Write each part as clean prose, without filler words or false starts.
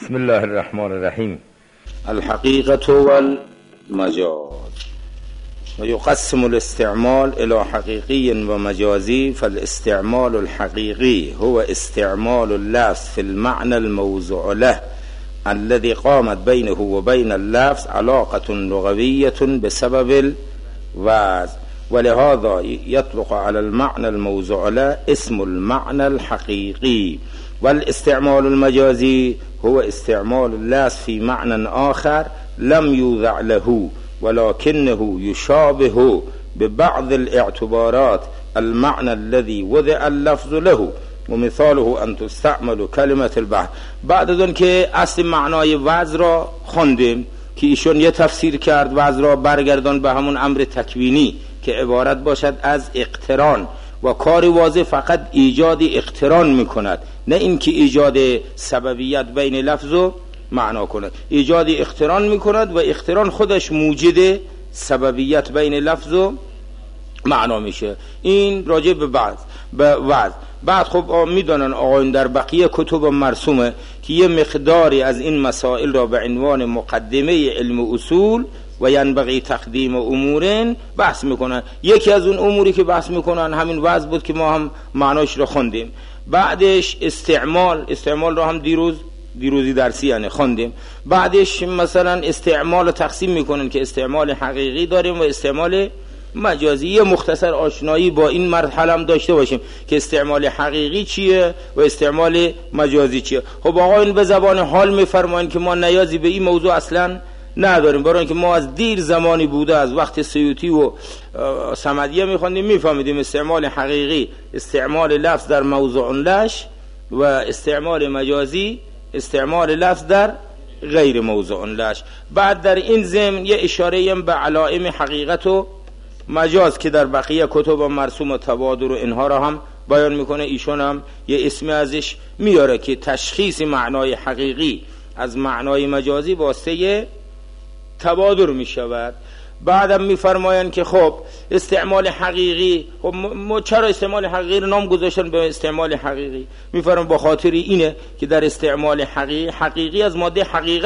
بسم الله الرحمن الرحیم. الحقیقة والمجاز ويقسم الاستعمال إلى حقيقي ومجازي. فالاستعمال الحقيقي هو استعمال اللفظ في المعنى الموضوع له الذي قامت بينه وبين اللفظ علاقة لغوية بسبب الوعظ، ولهذا يطلق على المعنى الموضوع له اسم المعنى الحقيقي. والاستعمال المجازي هو استعمال اللفظ في معنى آخر لم يوضع له ولكنه يشابه ببعض الاعتبارات المعنى الذي وضع اللفظ له. ومثاله أن تستعمل كلمة البحر. بعد از اون که اصل معنای وعظ را خوندیم که ایشون یه تفسیر کرد وعظ را برگردان به همون امر تکوینی که عبارت باشد از اقتران و کار واضح فقط ایجاد اقتران میکند، نه اینکه ایجاد سببیت بین لفظ و معنا کند. ایجاد اقتران میکند و اقتران خودش موجد سببیت بین لفظ و معنا میشه. این راجع به وعظ. بعد خب میدونن آقایون در بقیه کتب مرسومه که یه مقداری از این مسائل را به عنوان مقدمه علم اصول و ینبغی تقدیم امورن بحث میکنن. یکی از اون اموری که بحث میکنن همین وعظ بود که ما هم معناش رو خوندیم. بعدش استعمال رو هم دیروزی درسی یعنی خوندیم. بعدش مثلا استعمال تقسیم میکنن که استعمال حقیقی داریم و استعمال مجازی. یه مختصر آشنایی با این مرحله هم داشته باشیم که استعمال حقیقی چیه و استعمال مجازی چیه. خب آقایون به زبان حال میفرمایند که ما نیازی به این موضوع اصلا نداریم، برای اینکه ما از دیر زمانی بوده از وقت سیوطی و صمدیه میخوندیم میفهمیدیم استعمال حقیقی استعمال لفظ در موضوع لش و استعمال مجازی استعمال لفظ در غیر موضوع لش. بعد در این ضمن یه اشاره به علائم حقیقت و مجاز که در بقیه کتب مرسوم و تبادر و اینها را هم بیان میکنه. ایشون هم یه اسمی ازش میاره که تشخیص معنای حقیقی از معنای مجازی واسطه تبادر میشود. بعدم میفرمایند که خب استعمال حقیقی، خب چرا استعمال حقیقی رو نام گذاشتن به استعمال حقیقی؟ میفرمان با خاطر اینه که در استعمال حقیقی از ماده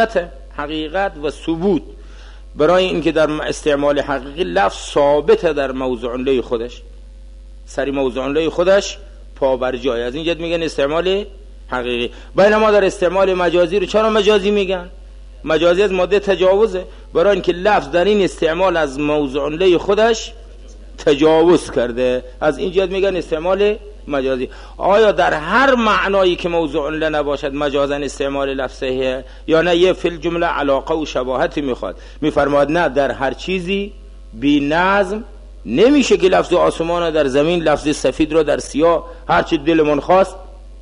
حقیقت و ثبوت، برای اینکه در استعمال حقیقی لفظ ثابته در موضوع له خودش، سری موضوع له خودش پا بر جای، از این جهت میگن استعمال حقیقی. بینما در استعمال مجازی رو چرا مجازی میگن؟ مجازی از ماده تجاوزه، برای اینکه لفظ در این استعمال از موضوع له خودش تجاوز کرده، از این جهت میگن استعمال مجازی. آیا در هر معنایی که موضوع له نباشد مجازا استعمال لفظه یا نه یه فی الجمله علاقه و شباهتی میخواد؟ میفرماد نه، در هر چیزی بی نظم نمیشه که لفظ آسمان در زمین، لفظ سفید رو در سیاه، هرچی دلمون خواست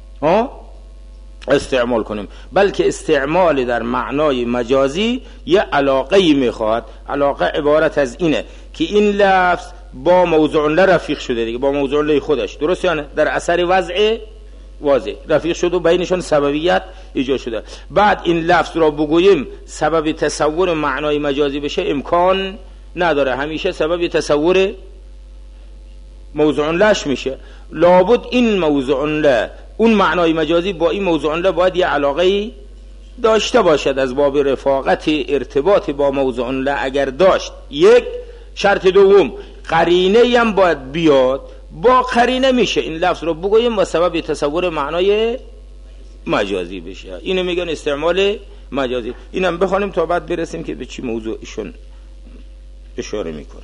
استعمال کنیم، بلکه استعمال در معنای مجازی یه علاقه میخواد. علاقه عبارت از اینه که این لفظ با موضوع له رفیق شده دیگه، با موضوع له خودش، درست یعنی در اثر وضع واضح رفیق شده و بینشون سببیت ایجاد شده. بعد این لفظ را بگوییم سبب تصور معنای مجازی بشه امکان نداره، همیشه سبب تصور موضوع لهش میشه. لابد این موضوع له، اون معنای مجازی با این موضوع له باید یه علاقه داشته باشد از باب رفاقت ارتباط با موضوع له. اگر داشت، یک شرط دوم قرینه هم باید بیاد، با قرینه میشه این لفظ رو بگوییم و سبب تصور معنای مجازی بشه. اینو میگن استعمال مجازی. اینم بخوانیم تا بعد برسیم که به چی موضوعشون اشاره میکنه.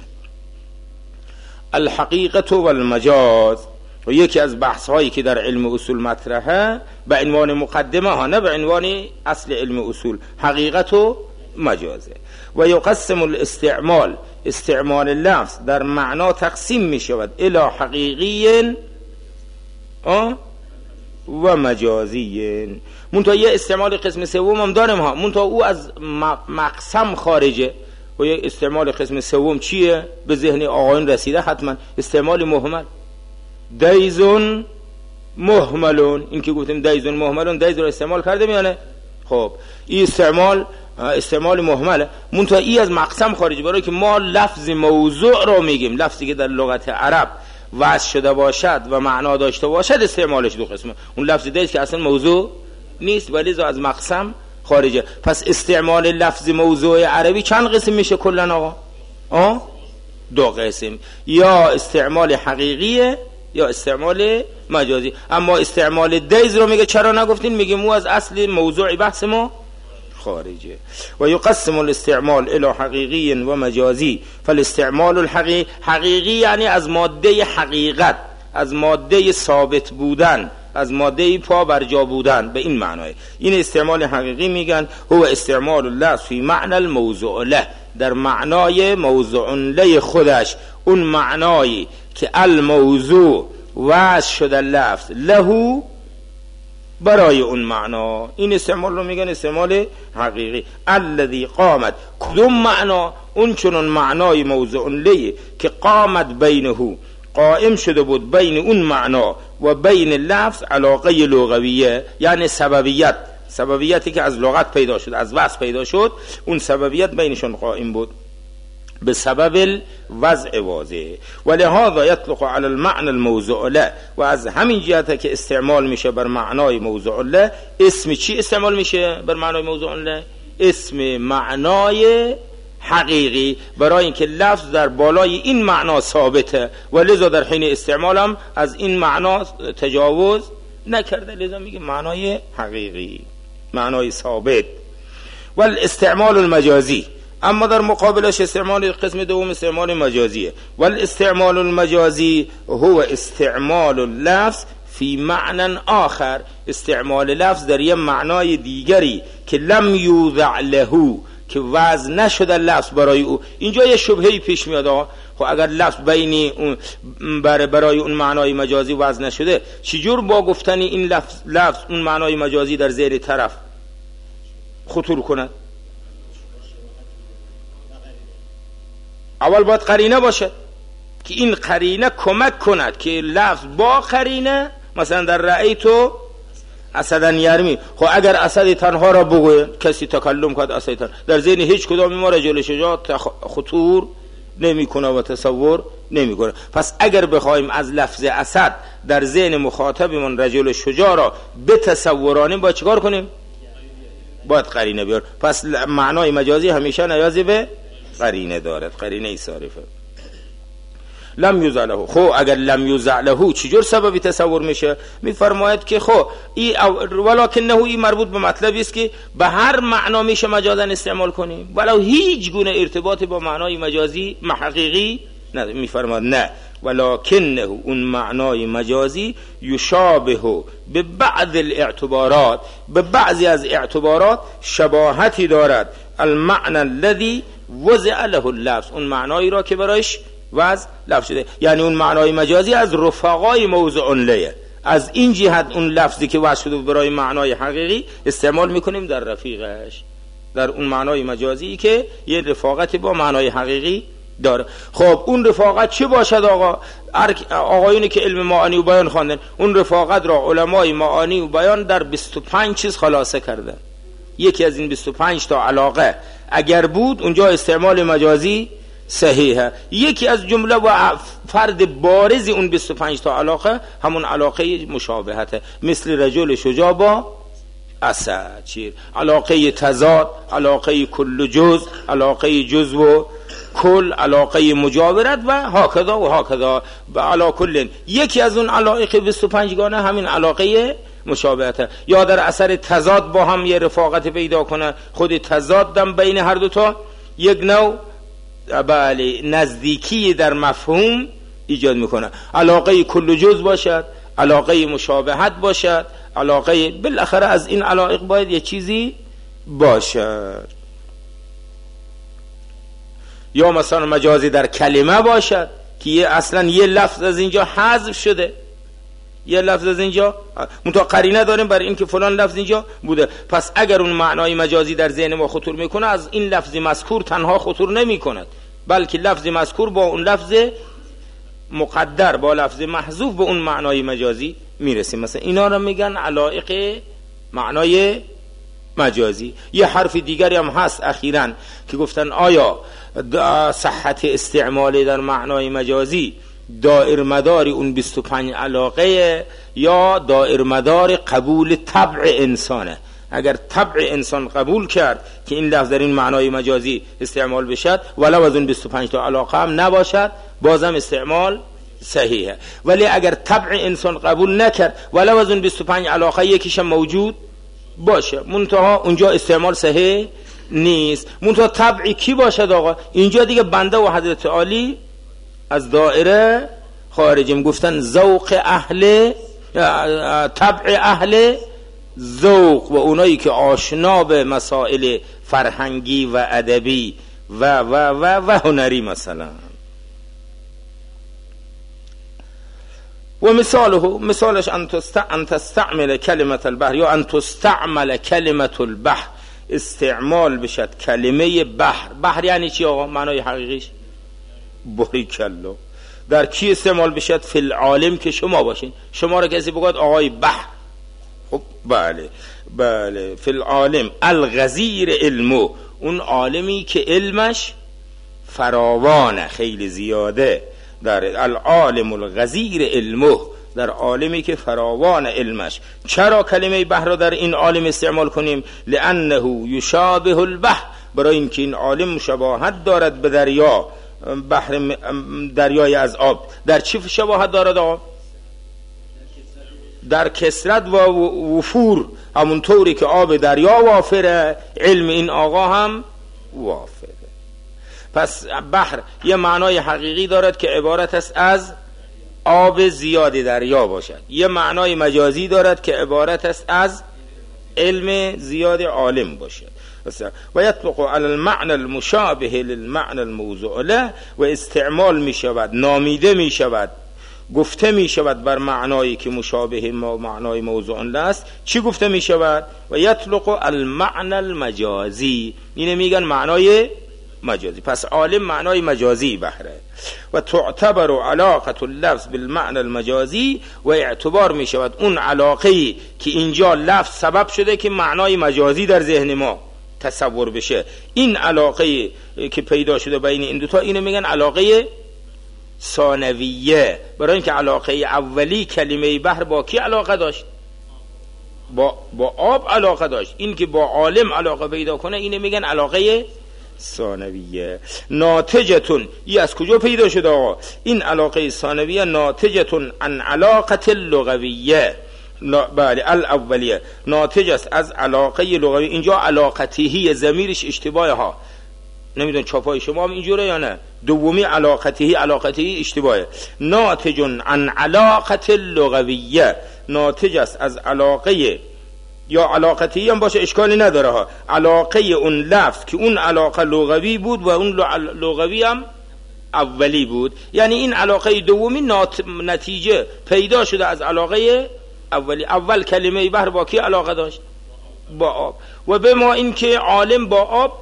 الحقیقة والمجاز و یکی از بحث هایی که در علم اصول مطرحه به عنوان مقدمه ها، نه به عنوان اصل علم اصول، حقیقت و مجازه. و یقسم الاستعمال، استعمال لفظ در معنا تقسیم می شود الی حقیقی و مجازی. منتها یه استعمال قسم سوم هم داریم ها، منتها او از مقسم خارجه. و یه استعمال قسم سوم چیه؟ به ذهن آقایون رسیده حتما، استعمال مهمل. دیزون مهملون، این که گفتیم دیزون مهملون، دیز رو استعمال کرده میانه. خب این استعمال مهمله، منتها این از مقسم خارج، برای که ما لفظ موضوع رو میگیم، لفظی که در لغت عرب وضع شده باشد و معنا داشته باشد استعمالش دو قسمه. اون لفظ دیز که اصلا موضوع نیست ولی از مقسم خارجه. پس استعمال لفظ موضوع عربی چند قسم میشه کلن آقا؟ 2 قسم، یا استعمال حقیقیه یا استعمال مجازی. اما استعمال دیز رو میگه چرا نگفتین؟ میگه مو از اصل موضوع بحث ما خارجه. و یقسم الاستعمال الى حقیقی و مجازی. فالاستعمال حقیقی یعنی از ماده حقیقت، از ماده ثابت بودن، از ماده پا بر جا بودن، به این معنای این استعمال حقیقی میگن. هو استعمال اللفظ فی معنی الموضوع له، در معنای موضوع له خودش، اون معنایی که الموضوع وضع شده لفظ له برای اون معنا، این استعمال رو میگن استعمال حقیقی. الذي قامت، کدوم معنا؟ اون چنون معنای موضوع له که قامت بینه، قائم شده بود بین اون معنا و بین لفظ علاقه لغویه، یعنی سببیتی که از لغت پیدا شد، از وصف پیدا شد، اون سببیت بینشون قائم بود به سبب وضع واضح. ولهذا يطلق على المعنى الموضوع له، و از همین جهت که استعمال میشه بر معنای موضوع له. اسم چی استعمال میشه بر معنای موضوع له؟ اسم معنای حقیقی، برای اینکه لفظ در بالای این معنا ثابته و لذا در حین استعمال هم از این معنا تجاوز نکرده، لذا میگه معنای حقیقی، معنای ثابت. والاستعمال المجازی، اما در مقابلش استعمال قسم دوم استعمال مجازیه. والاستعمال المجازی هو استعمال اللفظ فی معنی آخر، استعمال لفظ در یه معنای دیگری که لم یوضع له، که وضع نشده لفظ برای او. اینجا یه شبهه‌ای پیش میاد، خب اگر لفظ بین اون برای اون معنای مجازی وضع نشده، چجور با گفتن این لفظ اون معنای مجازی در ذهن طرف خطور کند؟ اول باید قرینه باشه که این قرینه کمک کند که لفظ با قرینه، مثلا در رأیتو اسدن یرمی، خب اگر اسد تنها را بگوید، کسی تکلم کرد اسد تنها، در ذهن هیچ کدام ما رجل شجاع خطور نمیکنه و تصور نمیکنه. پس اگر بخوایم از لفظ اسد در ذهن مخاطبمون رجل شجاع را بتصورانیم، باید چیکار کنیم؟ باید قرینه بیار. پس معنای مجازی همیشه نیازی به قرینه دارد، قرینه ای صارفه. لم یوضع له، خب اگر لم یوضع له چجور سببی تصور میشه؟ میفرماید که خب ولکنه این مربوط به مطلبی است که به هر معنا میشه مجازا استعمال کنیم، ولو هیچ گونه ارتباطی با معنای مجازی حقیقی نداره. میفرماید نه، ولکنه اون معنای مجازی یشابه به بعض الاعتبارات، به بعضی از اعتبارات شباهتی دارد المعنى الذي وضع له اللفظ، اون معنایی را که برایش وضع لفظ شده. یعنی اون معنای مجازی از رفقای موضوع له، از این جهت اون لفظی که وضع شده برای معنای حقیقی استعمال میکنیم در رفیقش، در اون معنای مجازی که یه رفاقتی با معنای حقیقی داره. خب اون رفاقت چه باشد آقا؟ آقایونی که علم معانی و بیان خواندن، اون رفاقت را علمای معانی و بیان در 25 چیز خلاصه کردن. یکی از این 25 تا علاقه اگر بود، اونجا استعمال مجازی صحیحه. یکی از جمله و فرد بارز اون 25 تا علاقه همون علاقه مشابهته، مثل رجل شجاع با اسد، چیر علاقه تضاد، علاقه کل جز، علاقه جز و کل، علاقه مجاورت و هاکذا و هاکذا. علا کل یکی از اون علایق 25 گانه همین علاقه مشابهته. یا در اثر تضاد با هم یه رفاقت پیدا کنه، خود تضاد دم بین هر دوتا یک نوع بله نزدیکی در مفهوم ایجاد میکنه. علاقه کل جز باشد، علاقه مشابهت باشد، علاقه بالاخره از این علایق باید یه چیزی باشد. یا مثلا مجازی در کلمه باشد که اصلا یه لفظ از اینجا حذف شده، یه لفظ از اینجا منتها قرینه داریم برای اینکه فلان لفظ اینجا بوده. پس اگر اون معنای مجازی در ذهن ما خطور میکنه، از این لفظ مذکور تنها خطور نمیکند، بلکه لفظ مذکور با اون لفظ مقدر، با لفظ محذوف به اون معنای مجازی میرسیم. مثلا اینا رو میگن علایق معنای مجازی. یه حرف دیگری هم هست اخیراً که گفتن آیا صحت استعمال در معنای مجازی دائر مدار اون 25 علاقه یا دائر مدار قبول طبع انسانه؟ اگر طبع انسان قبول کرد که این لفظ در این معنای مجازی استعمال بشد ولو از اون 25 تا علاقه هم نباشد بازم استعمال صحیحه. ولی اگر طبع انسان قبول نکرد ولو از اون 25 علاقه یکیش موجود باشه منتها اونجا استعمال صحیح نیست. منتها طبعی کی باشد آقا؟ اینجا دیگه بنده و حضرت عالی از دائره خارجیم. گفتن ذوق اهل طبع اهل ذوق و اونایی که آشنا به مسائل فرهنگی و ادبی و هنری مثلا. و مثالش ان تستعمل کلمة البحر یا ان تستعمل کلمة البحر، استعمال بشد کلمه بحر. بحر یعنی چی آقا؟ معنای حقیقیش باریکلا. در کی استعمال بشد؟ فی العالم که شما باشین. شما را کسی بگوید آقای بحر، خب بله فی العالم الغزیر علمو، اون عالمی که علمش فراوانه خیلی زیاده. در العالم الغزیر علمو، در عالمی که فراوان علمش. چرا کلمه بحر را در این عالم استعمال کنیم؟ لانه یشابه البحر، برای اینکه این عالم مشابهت دارد به دریا. بحر دریای از آب در چی شباهت دارد آقا؟ در کثرت و وفور. همونطوری که آب دریا وافره علم این آقا هم وافره. پس بحر یه معنای حقیقی دارد که عبارت است از آب زیاد دریا باشد، یه معنای مجازی دارد که عبارت است از علم زیاد عالم باشد. و یطلق علی المعنى المشابه للمعنى الموضوع له، و استعمال می شود، نامیده می شود، گفته می شود بر معنایی که مشابه معنای موضوع له است. چی گفته می شود؟ و یطلق المعنى المجازی، اینه میگن معنای مجازی. پس عالم معنای مجازی بحره. و تعتبر علاقه اللفظ بالمعنى المجازی، و اعتبار می شود اون علاقه‌ای که اینجا لفظ سبب شده که معنای مجازی در ذهن ما تصور بشه. این علاقه که پیدا شده بین این دوتا اینو میگن علاقه ثانویه. برای اینکه علاقه اولی کلمه بحر با کی علاقه داشت؟ با آب علاقه داشت. این که با عالم علاقه پیدا کنه اینو میگن علاقه ثانویه. ناتجتون، این از کجا پیدا شده آقا؟ این علاقه ثانویه ناتجتون عن علاقه لغویه. بله الاولیه ناتج است از علاقه لغوی. اینجا علاقتیه ضمیرش اشتباهه ها، نمیدون چاپای شما هم اینجوره یا نه. دومی علاقتیه اشتباهه. ناتج عن علاقه لغویه، ناتج است از علاقه، یا علاقتیه هم باشه اشکالی نداره ها، علاقه اون لفظ که اون علاقه لغوی بود و اون لغوی هم اولی بود. یعنی این علاقه دومی نتیجه پیدا شده از علاقه اولی. اول کلمه بحر با کی علاقه داشت؟ با آب. و به ما این که عالم با آب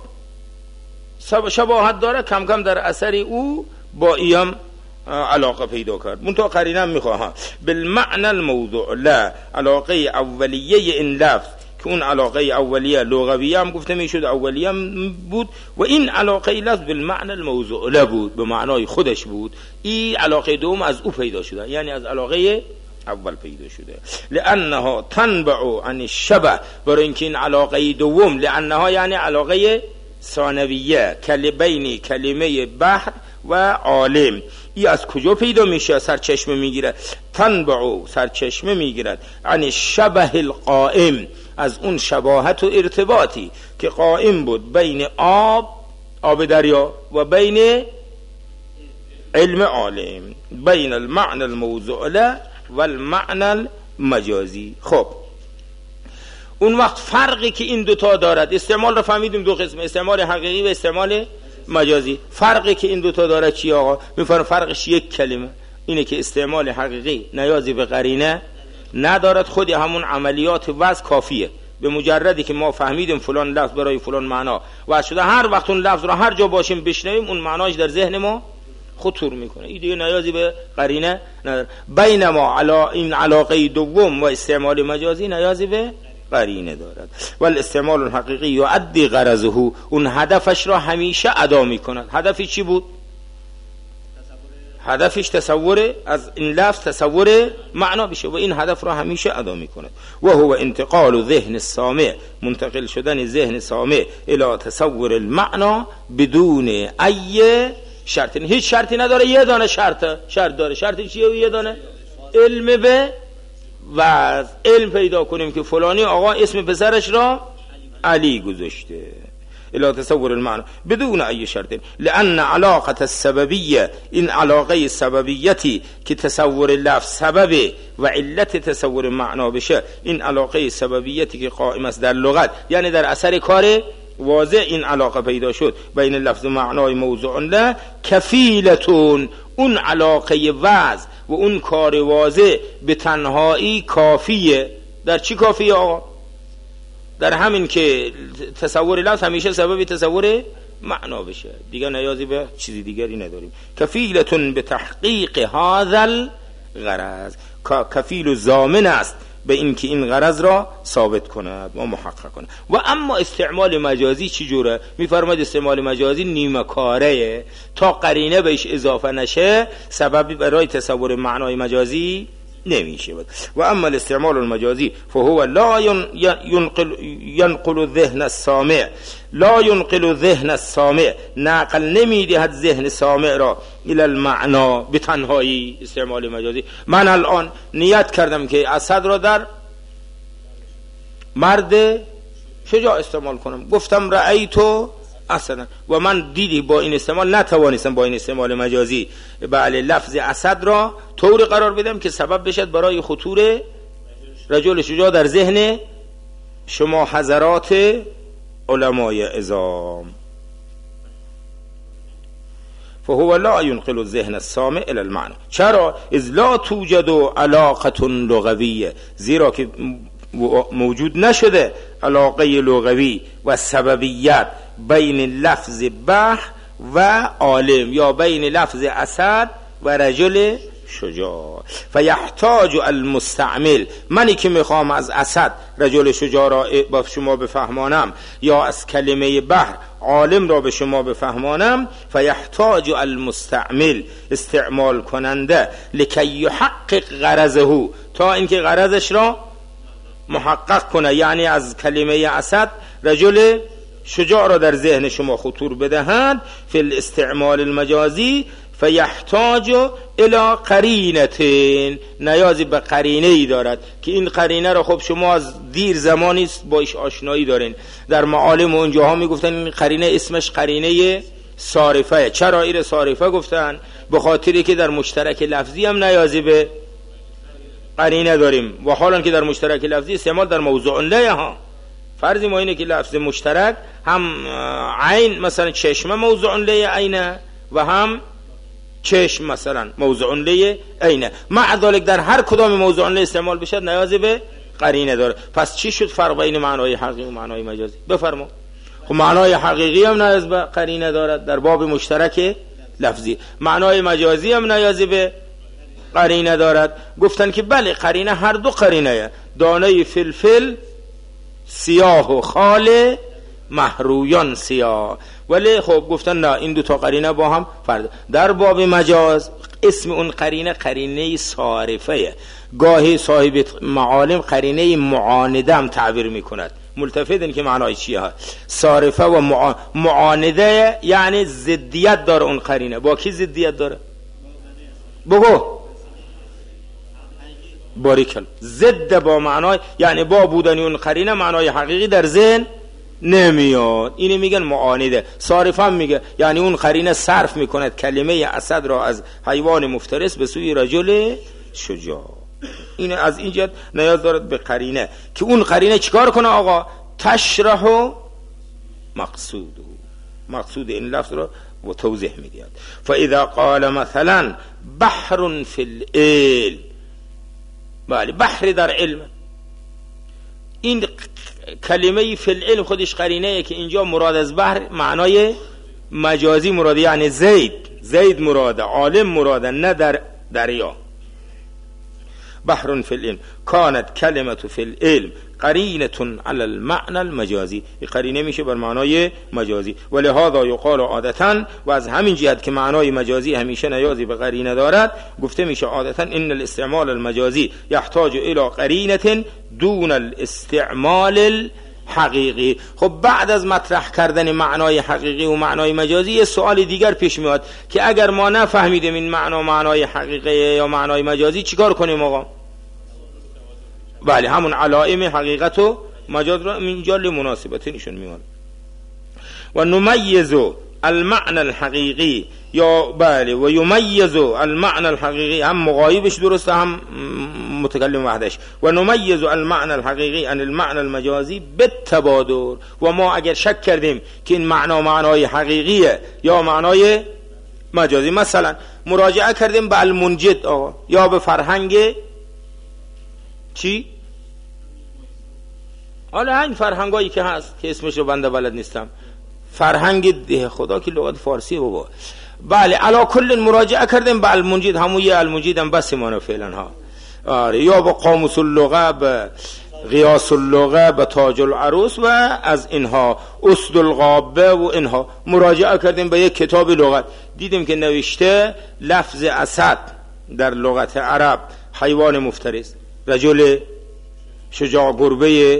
شباهت داره، کم کم در اثر او با ایم علاقه پیدا کرد. منتها قرینه میخواه بالمعنى الموضوع لا، علاقه اولیه این لفظ که اون علاقه اولیه لغویه هم گفته میشد، اولیه هم بود، و این علاقه لفظ بالمعنى الموضوع لا بود، به معنای خودش بود. این علاقه دوم از او پیدا شده، یعنی از علاقه اول پیدا شده. لانها تنبع عن الشبه، برای اینکه این علاقه دوم، لانها یعنی علاقه ثانویه بین کلمه بحر و عالم، ای از کجا پیدا میشه؟ سرچشمه میگیره. تنبع سرچشمه میگیرد عن الشبه القائم، از اون شباهت و ارتباطی که قائم بود بین آب دریا و بین علم عالم، بین المعنى الموضوع له و المعنى المجازی. خب اون وقت فرقی که این دوتا دارد، استعمال رو فهمیدیم دو قسم، استعمال حقیقی و استعمال مجازی. فرقی که این دوتا دارد چی آقا؟ میفرم فرقش یک کلمه اینه که استعمال حقیقی نیازی به قرینه ندارد، خودی همون عملیات وضع کافیه. به مجردی که ما فهمیدیم فلان لفظ برای فلان معنا وضع شده، هر وقت اون لفظ رو هر جا باشیم بشنویم اون معناش در ذهن ما خطور میکنه. این دیگه نیازی به قرینه نداره. بینما این علاقه دوم و استعمال مجازی نیازی به قرینه دارد. ولی استعمال الحقیقی یؤدی غرضه، اون هدفش را همیشه ادا میکند. هدفی چی بود؟ هدفش تصور از این لفظ تصور معنا بشه و این هدف را همیشه ادا میکنه. و هو انتقال ذهن السامع، منتقل شدن ذهن سامع الی تصور المعنا بدون ای شرط. هیچ شرطی نداره، یه دانه شرط داره. شرطی چیه؟ یه دانه علم به وضع. علم پیدا کنیم که فلانی آقا اسم پسرش را علی گذاشته. الی تصور المعنى بدون ای شرط، لان علاقه السببیه، این علاقه سببیتی که تصور لفظ سببه و علت تصور معنا بشه، این علاقه سببیتی که قائم است در لغت، یعنی در اثر کار واضح این علاقه پیدا شد بین لفظ و معنای موضوع له، کفیلتون، اون علاقه وضع و اون کار واضح به تنهایی کافیه. در چی کافیه آقا؟ در همین که تصور لفظ همیشه سبب تصور معنا بشه، دیگه نیازی به چیزی دیگری نداریم. کفیلتون به تحقیق هذا الغرض، کفیل و ضامن است به این که این غرض را ثابت کند و محقق کند. و اما استعمال مجازی چی جوره؟ میفرماید استعمال مجازی نیمه کاره، تا قرینه بهش اضافه نشه سببی برای تصور معنای مجازی نمیشه. و اما الاستعمال المجازی فهو لا ينقل الذهن السامع، لا ينقل الذهن السامع، نقل نمیدهد ذهن سامع را الى المعنا به تنهایی. استعمال مجازی، من الان نیت کردم که اسد را در مرد شجاع استعمال کنم، گفتم رأیتو اسد، و من دیدی با این استعمال نتوانستم با این استعمال مجازی بله لفظ اسد را طور قرار بدم که سبب بشد برای خطور رجل شجاع در ذهن شما حضرات علمای عظام. فهو لا ينقل الذهن السامع الى المعنى. چرا؟ اذ لا توجد علاقه لغویه، زیرا که موجود نشده علاقه لغوی و سببیت بین لفظ بحر و عالم، یا بین لفظ اسد و رجل شجاع. فیحتاج المستعمل، منی که میخوام از اسد رجل شجاع را با شما بفهمانم، یا از کلمه بحر عالم را به شما بفهمانم، فیحتاج المستعمل، استعمال کننده، لکی یحقق غرضه، تا اینکه غرضش را محقق کنه، یعنی از کلمه اسد رجل شجاع را در ذهن شما خطور بدهند. فی الاستعمال المجازی فیحتاج الی قرینتین، نیازی به قرینه ای دارد که این قرینه را خب شما از دیر زمانی با ایش آشنایی دارین. در معالم و اونجاها میگفتن این قرینه اسمش قرینه صارفه. چرا این صارفه گفتن؟ به خاطری که در مشترک لفظی هم نیازی به قرینه داریم، و حالا که در مشترک لفظی استعمال در موضوع له ها. فرضی ما اینه که لفظ مشترک هم عین، مثلا چشمه موضوع له عینه، و هم چشم مثلا موضوع له عینه، مع ذلك در هر کدام موضوع له استعمال بشد نیازی به قرینه داره. پس چی شد فرق بین معنای حقیقی و معنای مجازی؟ بفرما. خب معنای حقیقی هم نیاز به قرینه دارد در باب مشترک لفظی، معنای مجازی هم نیازی به قرینه دارد. گفتن که بله قرینه هر دو قرینه، دانه فلفل سیاه و خال محرویان سیاه، ولی خب گفتن نه این دو تا قرینه با هم فرق. در باب مجاز اسم اون قرینه قرینه صارفه، گاهی صاحب معالم قرینه معانده هم تعبیر میکند. ملتفتن که معنای چیه ها؟ صارفه و معانده، یعنی ضدیت داره اون قرینه. با کی ضدیت داره؟ بگو. باریکل. ضد با معنای، یعنی با بودن اون قرینه معنای حقیقی در ذهن نمیاد. اینی میگن معانده. صارف هم میگه یعنی اون قرینه صرف میکند کلمه اسد را از حیوان مفترس به سوی رجل شجاع. این از این جهت نیاز دارد به قرینه که اون قرینه چیکار کنه آقا؟ تشرح مقصود این لفظ را و توضیح میدهد. فاذا قال مثلا بحر فی العلم، بله بحر در علم، این کلمه فی العلم خودش قرینه که اینجا مراد از بحر معنای مجازی مراده، یعنی زید مراده، عالم مراده، نه در دریا. بحر فی العلم کانت کلمة فی العلم قرینة علی المعنى المجازی، این قرینه میشه بر معنای مجازی. ولهذا یقال عادتا، و از همین جهت که معنای مجازی همیشه نیازی به قرینه دارد گفته میشه عادتا ان الاستعمال المجازی یحتاج الى قرینة دون الاستعمال حقیقی. خب بعد از مطرح کردن معنای حقیقی و معنای مجازی یه سوال دیگر پیش میاد که اگر ما نفهمیدیم این معنای حقیقی یا معنای مجازی چیکار کنیم آقا؟ بله، همون علائم حقیقت و مجاز را اینجا لمناسبت نشون میاد. و نمیز المعنى الحقیقی، یا بله و یمیز المعنى الحقیقی، هم مغایبش درسته هم متکلم وحدش. و نمیز المعنى الحقیقی عن المعنى المجازی بالتبادر. و ما اگر شک کردیم که این معنای حقیقیه یا معنای مجازی، مثلا مراجعه کردیم به المنجد آقا یا به فرهنگ چی؟ حالا این فرهنگایی که هست که اسمش رو بنده بلد نیستم، فرهنگ ده خدا که لغت فارسی بابا، بله علا کل مراجعه کردیم به المنجد، همون المنجد هم بس مانا فعلا ها. آره، یا با قاموس اللغه، به قیاس اللغه، به تاج العروس و از اینها، اسد الغابه و اینها مراجعه کردیم به یک کتاب لغت، دیدیم که نوشته لفظ اسد در لغت عرب حیوان مفترس، رجل شجاع، گربه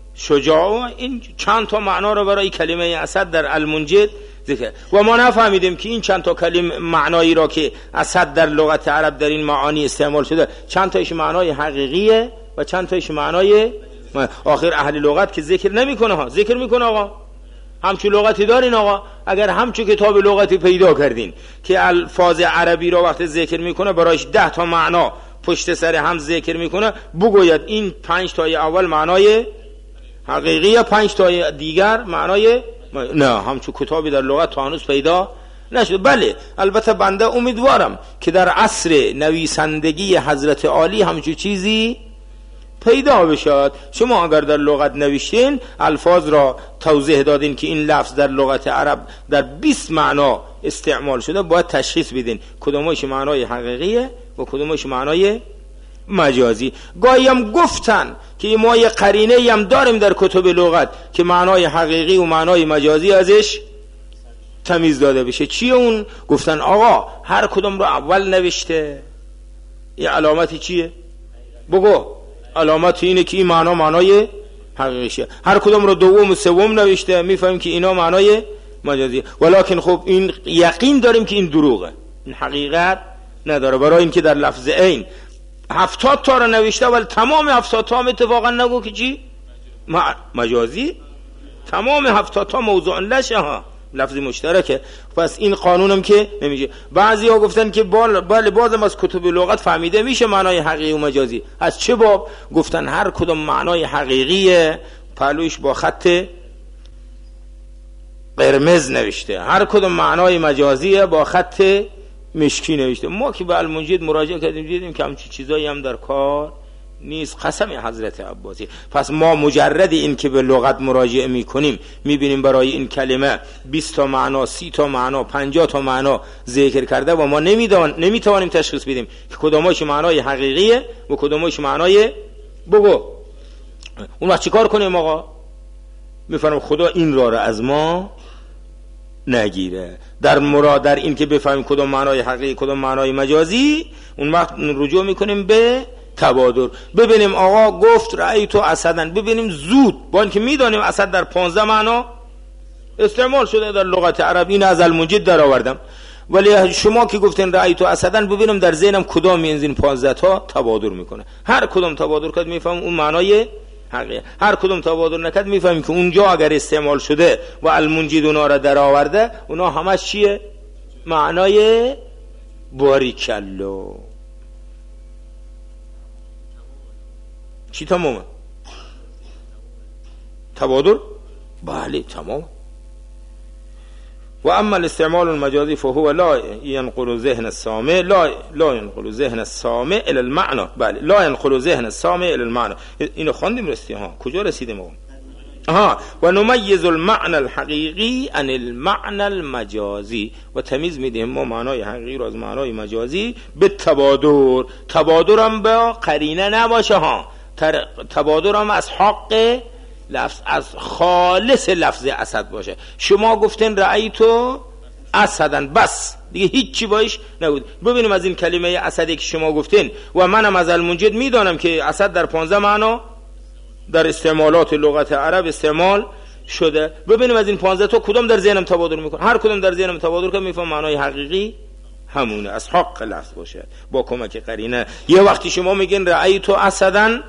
شجاع، این چند تا معنا رو برای کلمه اسد در المنجد ذکر. و ما نفهمیدیم که این چند تا کلمه معنایی را که اسد در لغت عرب در این معانی استعمال شده چند تایش معنای حقیقیه و چند تایش معنای آخر اهل لغت که ذکر نمیکنه ها، ذکر میکنه آقا همچو لغتی دارین آقا، اگر همچو کتاب لغتی پیدا کردین که الفاظ عربی را وقت ذکر میکنه برایش 10 تا معنا پشت سر هم ذکر میکنه، بگوید این 5 تای اول معنای حقیقیه، 5 تای دیگر معنای نه، همچون کتابی در لغت تا هنوز پیدا نشد. بله البته بنده امیدوارم که در عصر نویسندگی حضرت عالی همچون چیزی پیدا بشد. شما اگر در لغت نوشتین الفاظ را توضیح دادین که این لفظ در لغت عرب در 20 معنا استعمال شده، باید تشخیص بدین کدومش معنای حقیقیه و کدومش معنای مجازی. گاهی هم گفتن که ما یه قرینه هم داریم در کتب لغت که معنای حقیقی و معنای مجازی ازش تمیز داده بشه. چیه اون؟ گفتن آقا هر کدوم رو اول نوشته یه علامتی چیه؟ بگو. علامت اینه که این معنای حقیقیشه. هر کدوم رو دوم و سوم نوشته، میفهمیم که اینا معنای مجازی. ولکن خب این یقین داریم که این دروغه، این حقیقت نداره، برای اینکه در لفظ عین 70 تا رو نوشته ولی تمام 70 تا هم اتفاقا نگو که چی؟ مجازی. تمام 70 تا موضوع لشه ها، لفظ مشترکه. پس این قانونم که نمیشه. بعضی ها گفتن که بله بازم از کتب لغت فهمیده میشه معنای حقیقی و مجازی. از چه باب؟ گفتن هر کدوم معنای حقیقیه پهلوش با خط قرمز نوشته، هر کدوم معنای مجازیه با خط مشکی نوشته. ما که به المنجد مراجعه کردیم دیدیم که همچین چیزایی هم در کار نیست، قسم حضرت عباسی. پس ما مجرد این که به لغت مراجعه میکنیم میبینیم برای این کلمه 20 تا معنا، 30 تا معنا، 50 تا معنا ذکر کرده و ما نمیتوانیم تشخیص بدیم که کدومش معنای حقیقیه و کدومش معنای بگو. اون وقت چیکار کنیم آقا؟ میفرمایم خدا این را از ما نگیره. در این که بفهمیم کدوم معنای حقیقی کدوم معنای مجازی، اون وقت رجوع میکنیم به تبادر. ببینیم آقا گفت رأیتو اسدن، ببینیم زود با اینکه میدانیم اسد در 15 معنا استعمال شده در لغت عربی، این از المنجد در آوردم، ولی شما که گفتین رأیتو اسدن ببینیم در ذهنم کدام از این 15 تا تبادر میکنه. هر کدوم تبادر کرد میفهمیم اون معنای حقیقی، هر کدوم تبادر نکرد میفهمیم که اونجا اگر استعمال شده و المنجد اونا را در آورده اونا همش چیه؟ معنای باریکالله. چی تمامه؟ تبادر؟ بله تمام. و اما الاستعمال المجازی فهو لا ينقل ذهن السامع لا ينقل ذهن السامع الى المعنى. بله لا ينقل ذهن السامع الى المعنى. اینو خواندیم رسیدیم ها. کجا رسیدیم آقا؟ و نمیز المعنى الحقیقی عن المعنى المجازی، و تمیز میدیم ما معنای حقیقی رو از معنای مجازی به تبادر. تبادر هم با قرینه نباشه ها، تبادر هم از حق لفظ، از خالص لفظ اسد باشه. شما گفتین رأیتو اسدن، بس دیگه هیچی باش نبود. ببینیم از این کلمه اسدی که شما گفتین و منم از المنجد میدانم که اسد در 15 معنا در استعمالات لغت عرب استعمال شده. ببینیم از این 15 تا کدوم در ذهنم تبادر میکنه. هر کدوم در ذهنم تبادر کنه میفهم معنای حقیقی همونه، از حق لفظ باشه با کمک قرینه. یه وقتی شما میگین رأیتو اسدن،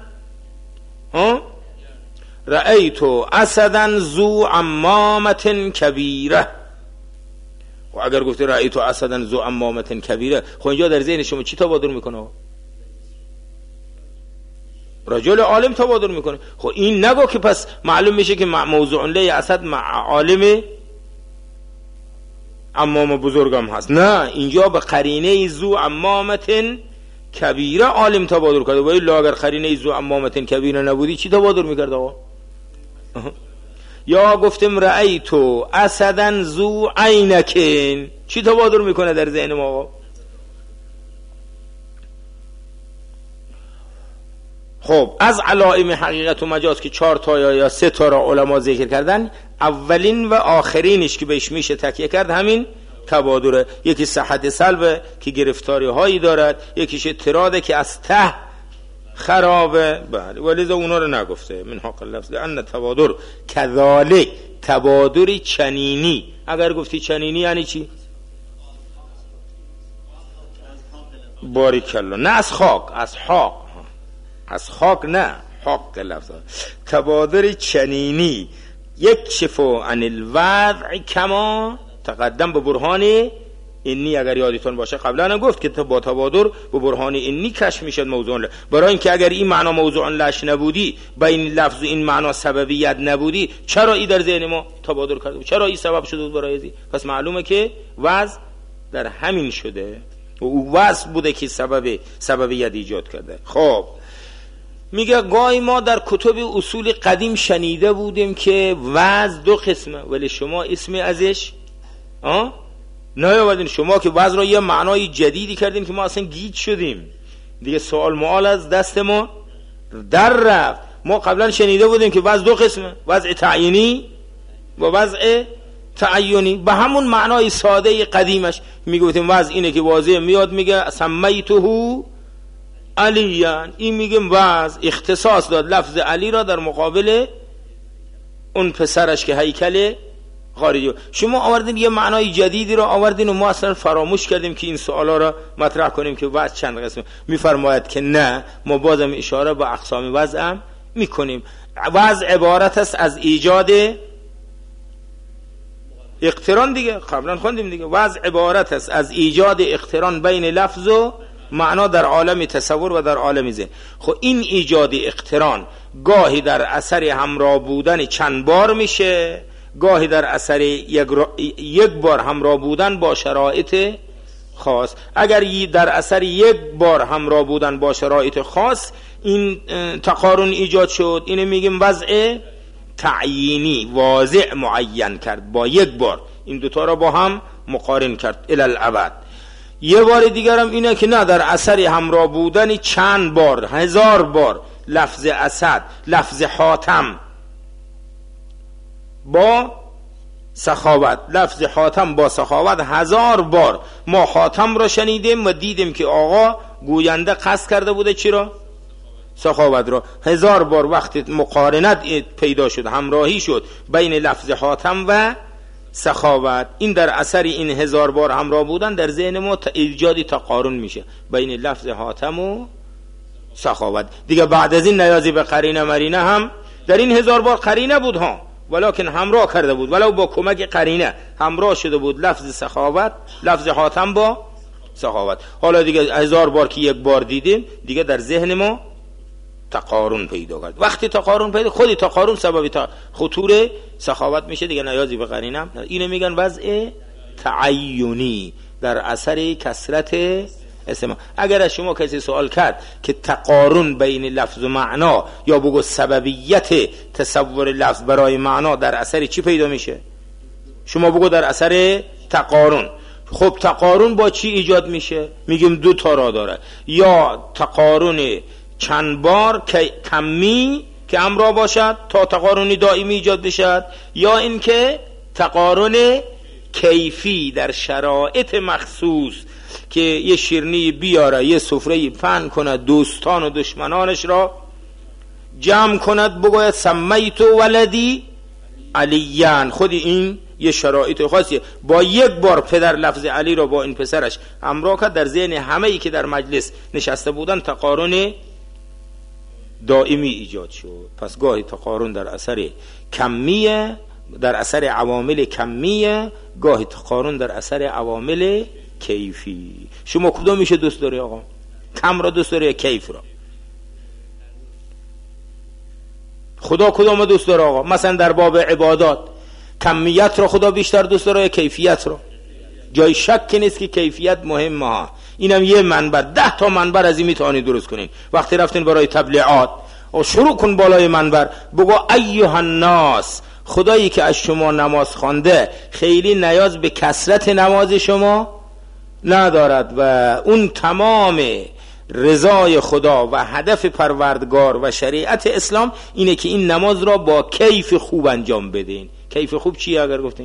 رأیتو اسدن ذو عمامت کبیره، و اگر گفتی رأیتو اسدن ذو عمامت کبیره، خب اینجا در ذهن شما چی تبادر میکنه؟ رجل عالم تبادر میکنه. خب این نگو که پس معلوم میشه که موضوع لی اسد مع عالم عمام بزرگم هست. نه، اینجا به قرینه ذو عمامت کبیره عالم تبادر کرده، و الا اگر قرینه ذو عمامت کبیره نبودی چی تبادر میکرده آقا؟ یا گفتم رأیتو اسدن ذو عینکن، چی تبادر میکنه در ذهن ما آقا؟ خب از علائم حقیقت و مجاز که 4 تا یا 3 تا را علما ذکر کردن، اولین و آخرینش که بهش میشه تکیه کرد همین تبادره. یکی صحت سلب که گرفتاری هایی دارد، یکیش اطراده که از ته خرابه، بله، ولی اونا رو نگفته من حق اللفظ لأن تبادر کذالک، تبادر چنینی. اگر گفتی چنینی یعنی چی؟ باریکالله، نه از خاک، از حق، از خاک نه، حق لفظ. تبادر چنینی یکشفو عن الوضع کما تقدم به برهان اینی. اگر یادتون باشه قبلا هم گفت که با تبادر به برهان اینی کشف میشد موضوع. برای اینکه اگر این معنا موضوع لش نبودی، با این لفظ و این معنا سببیت نبودی، چرا این در ذهن ما تبادر کرده بود؟ چرا این سبب شده بود برای ازی؟ پس معلومه که وضع در همین شده و او وضع بوده که سببیت ایجاد کرده. خب میگه گاهی ما در کتب اصول قدیم شنیده بودیم که وضع 2 قسمه، ولی شما اسمی ازش نیاوردین. شما که وضع را یه معنای جدیدی کردین که ما اصلا گیج شدیم دیگه، سوال معال از دست ما در رفت. ما قبلا شنیده بودیم که وضع 2 قسمه، وضع تعیینی و وضع تعیینی، به همون معنای ساده قدیمش میگفتیم وضع اینه که واضح میاد میگه سمیته علیان، این میگم وضع اختصاص داد لفظ علی را در مقابل اون پسرش که هیکل خارجی. شما آوردین یه معنای جدیدی را آوردین و ما اصلا فراموش کردیم که این سوالا را مطرح کنیم که وضع چند قسمه. میفرماید که نه، ما بازم اشاره به اقسام وضع هم میکنیم. وضع عبارت است از ایجاد اقتران، دیگه قبلا خوندیم دیگه. وضع عبارت است از ایجاد اقتران بین لفظ و معنا در عالم تصور و در عالم ذهن. خب این ایجاد اقتران گاهی در اثر همراه بودن چند بار میشه، گاهی در اثر یک بار همراه بودن با شرایط خاص. اگر در اثر یک بار همراه بودن با شرایط خاص این تقارن ایجاد شد، اینو میگیم وضع تعیینی، واضح معین کرد با یک بار، این دوتا را با هم مقارن کرد الالعبد. یه بار دیگر هم اینه که نه، در اثر همراه بودن چند بار، 1000 بار لفظ اسد، لفظ حاتم با سخاوت، لفظ حاتم با سخاوت 1000 بار ما حاتم را شنیدیم و دیدیم که آقا گوینده قصد کرده بوده چی را؟ سخاوت را. 1000 بار وقتی مقارنت پیدا شد، همراهی شد بین لفظ حاتم و سخاوت، این در اثر این 1000 بار همراه بودن در ذهن ما ایجاد تقارن میشه بین لفظ حاتم و سخاوت. دیگه بعد از این نیازی به قرینه مرینه هم در این 1000 بار قرینه بود ها، ولکن همراه کرده بود، ولو با کمک قرینه همراه شده بود لفظ سخاوت، لفظ حاتم با سخاوت. حالا دیگه 1000 بار که یک بار دیدیم دیگه در ذهن ما تقارن پیدا کرد. وقتی تقارن پیدا، خودی تقارن سبب خطور سخاوت میشه دیگه، نیازی به قرینه. اینو میگن وضع تعیینی در اثر کثرت استعمال. اگر از شما کسی سوال کرد که تقارن بین لفظ و معنا یا بگو سببیت تصور لفظ برای معنا در اثر چی پیدا میشه، شما بگو در اثر تقارن. خب تقارن با چی ایجاد میشه؟ میگیم دو تا راه داره، یا تقارن چند بار کمی که همراه باشد تا تقارنی دائمی ایجاد بشد، یا اینکه تقارن کیفی در شرایط مخصوص که یه شیرنی بیاره، یه سفره پهن کند، دوستان و دشمنانش را جمع کند، بگوید سمیت ولدی علیان. خودی این یه شرایط خاصیه. با یک بار پدر لفظ علی را با این پسرش همراه کرد، در ذهن همه ای که در مجلس نشسته بودن تقارن دائمی ایجاد شد. پس گاهی تقارن در اثر کمیه، در اثر عوامل کمیه، گاهی تقارن در اثر عوامل کیفی. شما کدوم میشه دوست داری آقا؟ کم را دوست داری یا کیف را؟ خدا کدوم دوست داره آقا؟ مثلا در باب عبادات کمیت را خدا بیشتر دوست داره یا کیفیت را؟ جای شک نیست که کیفیت مهمه ها. اینم یه منبر، 10 تا منبر از این میتونید درست کنین. وقتی رفتین برای تبلیغات و شروع کن بالای منبر بگو ایها الناس، خدایی که از شما نماز خوانده خیلی نیاز به کثرت نماز شما ندارد و اون تمام رضای خدا و هدف پروردگار و شریعت اسلام اینه که این نماز را با کیف خوب انجام بدین. کیف خوب چیه اگر گفتیم؟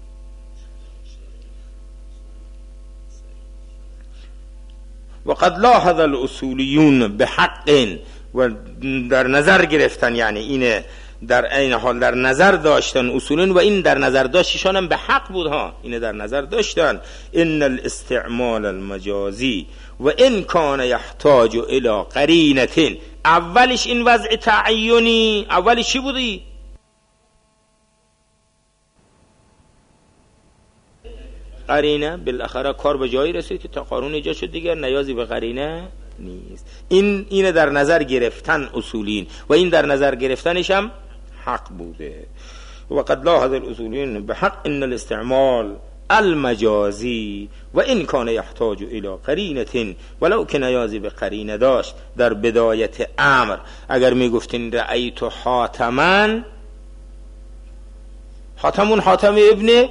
وقد لاحظ الاصولیون بحق، و در نظر گرفتن، یعنی اینه در این حال در نظر داشتن اصولین و این در نظر داشتشان هم به حق بود ها، اینه در نظر داشتن. ان الاستعمال المجازی و ان کان یحتاج الى قرینه، اولش این وضع تعینی، اولش چی بودی؟ قرینه. بالاخره کار به جایی رسید که تقارن ایجاد شد، دیگر نیازی به قرینه نیست. این در نظر گرفتن اصولین و این در نظر گرفتنش هم حق بوده. وقد لاحظ الاصولین بحق ان الاستعمال المجازی و ان کان یحتاج الی قرینه، ولو که نیازی به قرینه داشت. در بدایت امر اگر میگفتین رأیت حاتما، حاتمون حاتم ابن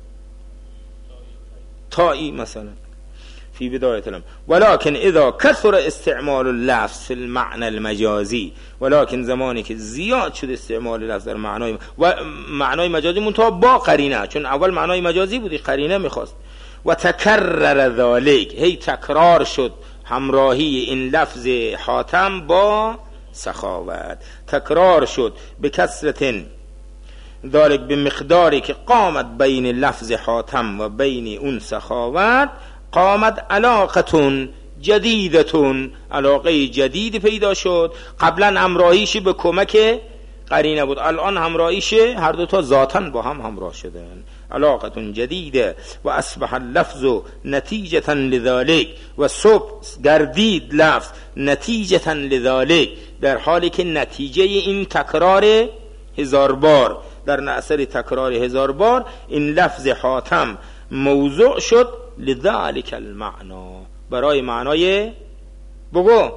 طائی مثلا في بداية الأمر، ولكن إذا كثر استعمال اللفظ في المعنى المجازي، ولكن زمانی که زیاد شد استعمال لفظ در معنای مجازی منتها با قرینه، چون اول معنای مجازی بودی قرینه میخواست. و تکرر ذالک، هی تکرار شد همراهی این لفظ حاتم با سخاوت، تکرار شد به کثرت ذالک، به مقداری که قامت بین لفظ حاتم و بین اون سخاوت، قامت علاقتون جدیدتون، علاقه جدید پیدا شد. قبلا همراهیش به کمک قرینه بود، الان همراهیش هر دوتا ذاتاً با هم همراه شدن. علاقتون جدیده و اصبح اللفظ نتیجة لذالک، و صبح گردید لفظ نتیجة لذالک، در حالی که نتیجه این تکرار 1000 بار، در اثر تکرار 1000 بار این لفظ حاتم موضوع شد لذالک المعنا، برای معنای بگو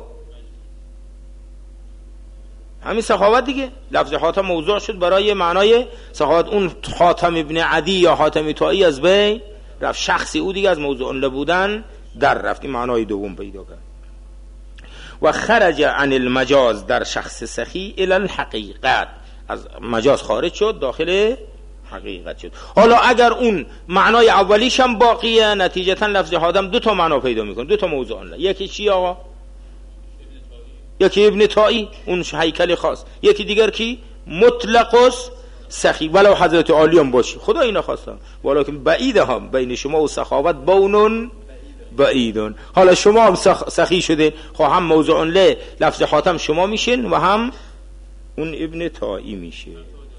همین سخاوت دیگه. لفظ حاتم موضوع شد برای معنای سخاوت. اون حاتم ابن عدی یا حاتم طائی از بین رفت، شخصی او دیگه از موضوع لبودن در رفت، این معنای دوم پیدا کرد. و خرج عن المجاز، در شخص سخی الی الحقیقت، از مجاز خارج شد داخل حقیقت شد. حالا اگر اون معنای اولیش هم باقیه، نتیجتا لفظ حاتم 2 تا معنا پیدا میکنه، 2 تا موضوع. یکی چی آقا؟ یکی ابن طائی اون هیکل خاص، یکی دیگر کی؟ مطلق سخی، ولو حضرت عالی هم باشه، خدا اینا خواستن، ولکن بعیده هم بین شما و سخاوت بونون بعیدون. حالا شما هم سخی شده، خب هم موضوع له لفظ حاتم شما میشین و هم اون ابن طائی میشه.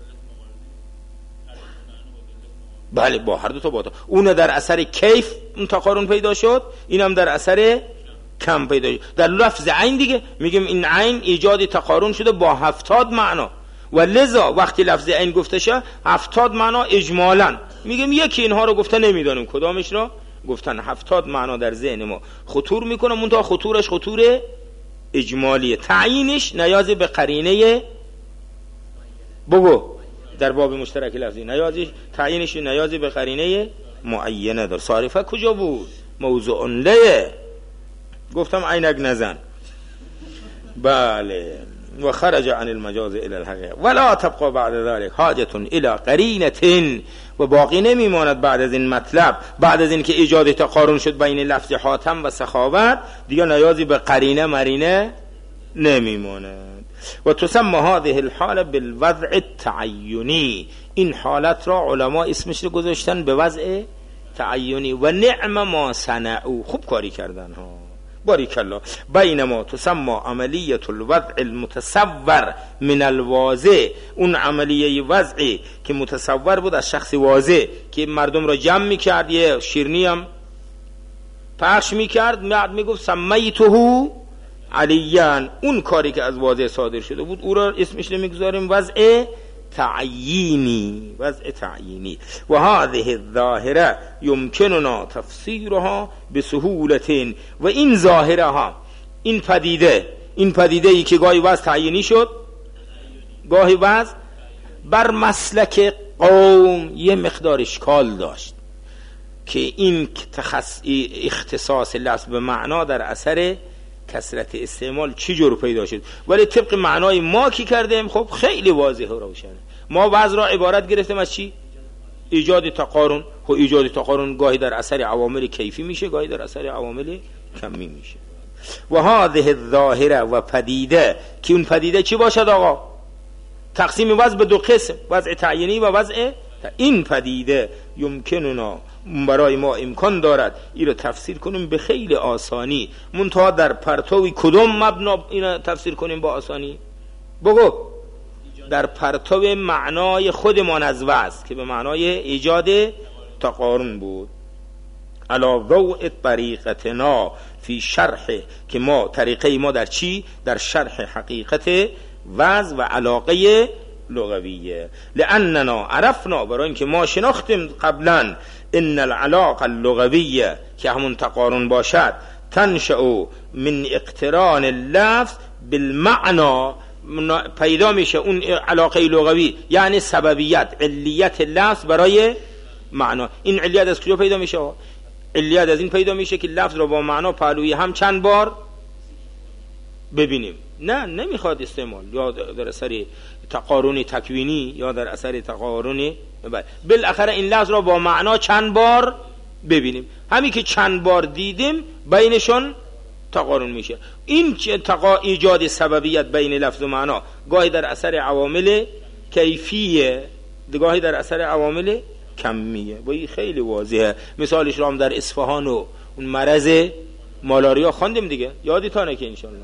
بله با هر دو تا باتا، اون در اثر کیف اون تقارن پیدا شد، اینم در اثر کم پیدا شد. در لفظ عین دیگه میگیم این عین ایجاد تقارن شده با 70 معنا، و لذا وقتی لفظ عین گفته شه 70 معنا اجمالا میگیم یکی اینها رو گفته نمیدانیم کدامش را گفتن 70 معنا در ذهن ما خطور میکنه، منتها خطورش خطور اجمالیه، تعیینش نیازی به قرینه بگو در باب مشترک لفظی تعیینش نیازی به قرینه معینه دار. صارفه کجا بود؟ موضوع له، گفتم عینک نزن. بله. و خرج عن المجاز الى الحقیقه ولا تبقى بعد ذلك حاجة الى قرینه، و باقی نمیماند بعد از این مطلب، بعد از این که ایجاد تقارن شد بین لفظ حاتم و سخاوت، دیگه نیازی به قرینه مرینه نمیماند. و تسمى هذه الحاله بالوضع التعینی، این حالت را علما اسمش رو گذاشتن به وضع تعینی. و نعم ما صنعوا، خوب کاری کردن ها، باریک الله. بینما تسمى عملیه الوضع المتصور من الواضع، اون عملیه وضعی که متصور بود از شخص واضع که مردم را جمع میکرد، یه شیرینی هم پخش میکرد، بعد میگفت سمیته علیان، اون کاری که از واضع صادر شده بود او را اسمش نمیگذاریم وضع تعیینی، وضع تعیینی. و هذه الظاهره يمكننا تفسیرها بسهولت، و این ظاهره ها، این پدیده ای که گاهی وضع تعیینی شد گاهی وضع بر مسلک قوم یه مقدار اشکال داشت که این اختصاص لفظ به معنا در اثر کثرت استعمال چی جور پیدا شد، ولی طبق معنای ما کی کردیم خب خیلی واضحه و روشنه. ما بعض را عبارت گرفتیم از چی؟ ایجاد تقارن. خب ایجاد تقارن گاهی در اثر عوامل کیفی میشه، گاهی در اثر عوامل کمی میشه. و هذه الظاهره، و پدیده که اون پدیده چی باشد آقا؟ تقسیم وضع به دو قسم، وضع تعیینی و وضع این پدیده یمکننا، برای ما امکان دارد این رو تفسیر کنیم به خیلی آسانی. منتها در پرتوی کدوم مبنا این رو تفسیر کنیم با آسانی؟ بگو. در پرتو معنای خودمان از وضع که به معنای ایجاد تقارن بود. علا ضوء طریقتنا فی شرح، که ما طریقه ما در چی؟ در شرح حقیقت وضع و علاقه لغویه. لاننا عرفنا، برای اینکه ما شناختیم قبلا، ان العلاقه اللغویه که همون تقارن باشد، تنشأ من اقتران اللفظ بالمعنى، پیدا میشه اون علاقه لغوی یعنی سببیت، علیت لفظ برای معنا. این علیت از کجا پیدا میشه؟ علیت از این پیدا میشه که لفظ رو با معنا پهلوی هم چند بار ببینیم. نه نمیخواد استعمال یا در اثر تقارن تکوینی یا در اثر تقارن، بالاخره این لفظ را با معنا چند بار ببینیم. همین که چند بار دیدیم بینشون تقارن میشه. این ایجاد سببیت بین لفظ و معنا گاهی در اثر عوامل کیفیه، گاهی در اثر عوامل کمیه. و این خیلی واضحه. مثالش رو هم در اصفهان و اون مرض مالاریا خواندیم دیگه، یادتانه که انشالله.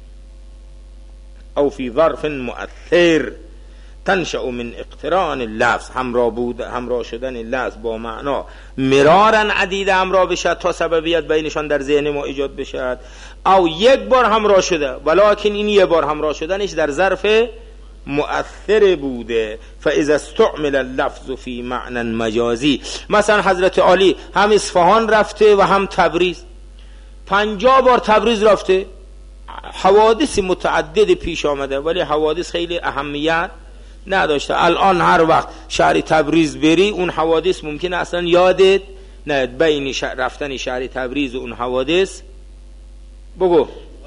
او فی ظرف مؤثر تنشأ من اقتران اللفظ، همراه شدن لفظ با معنا مرارا عدیده همراه بشد تا سببیت بینشان در ذهن ما ایجاد بشد. او یک بار همراه شده ولکن این یک بار همراه شدنش در ظرف مؤثر بوده. فاذا استعمل اللفظ فی معنى مجازی، مثلا حضرت علی هم اصفهان رفته و هم تبریز، 50 بار تبریز رفته، حوادث متعدد پیش آمده ولی حوادث خیلی اهمیت نداشته. الان هر وقت شهر تبریز بری اون حوادث ممکنه اصلا یادت نه. بین رفتن شهر تبریز و اون حوادث بگو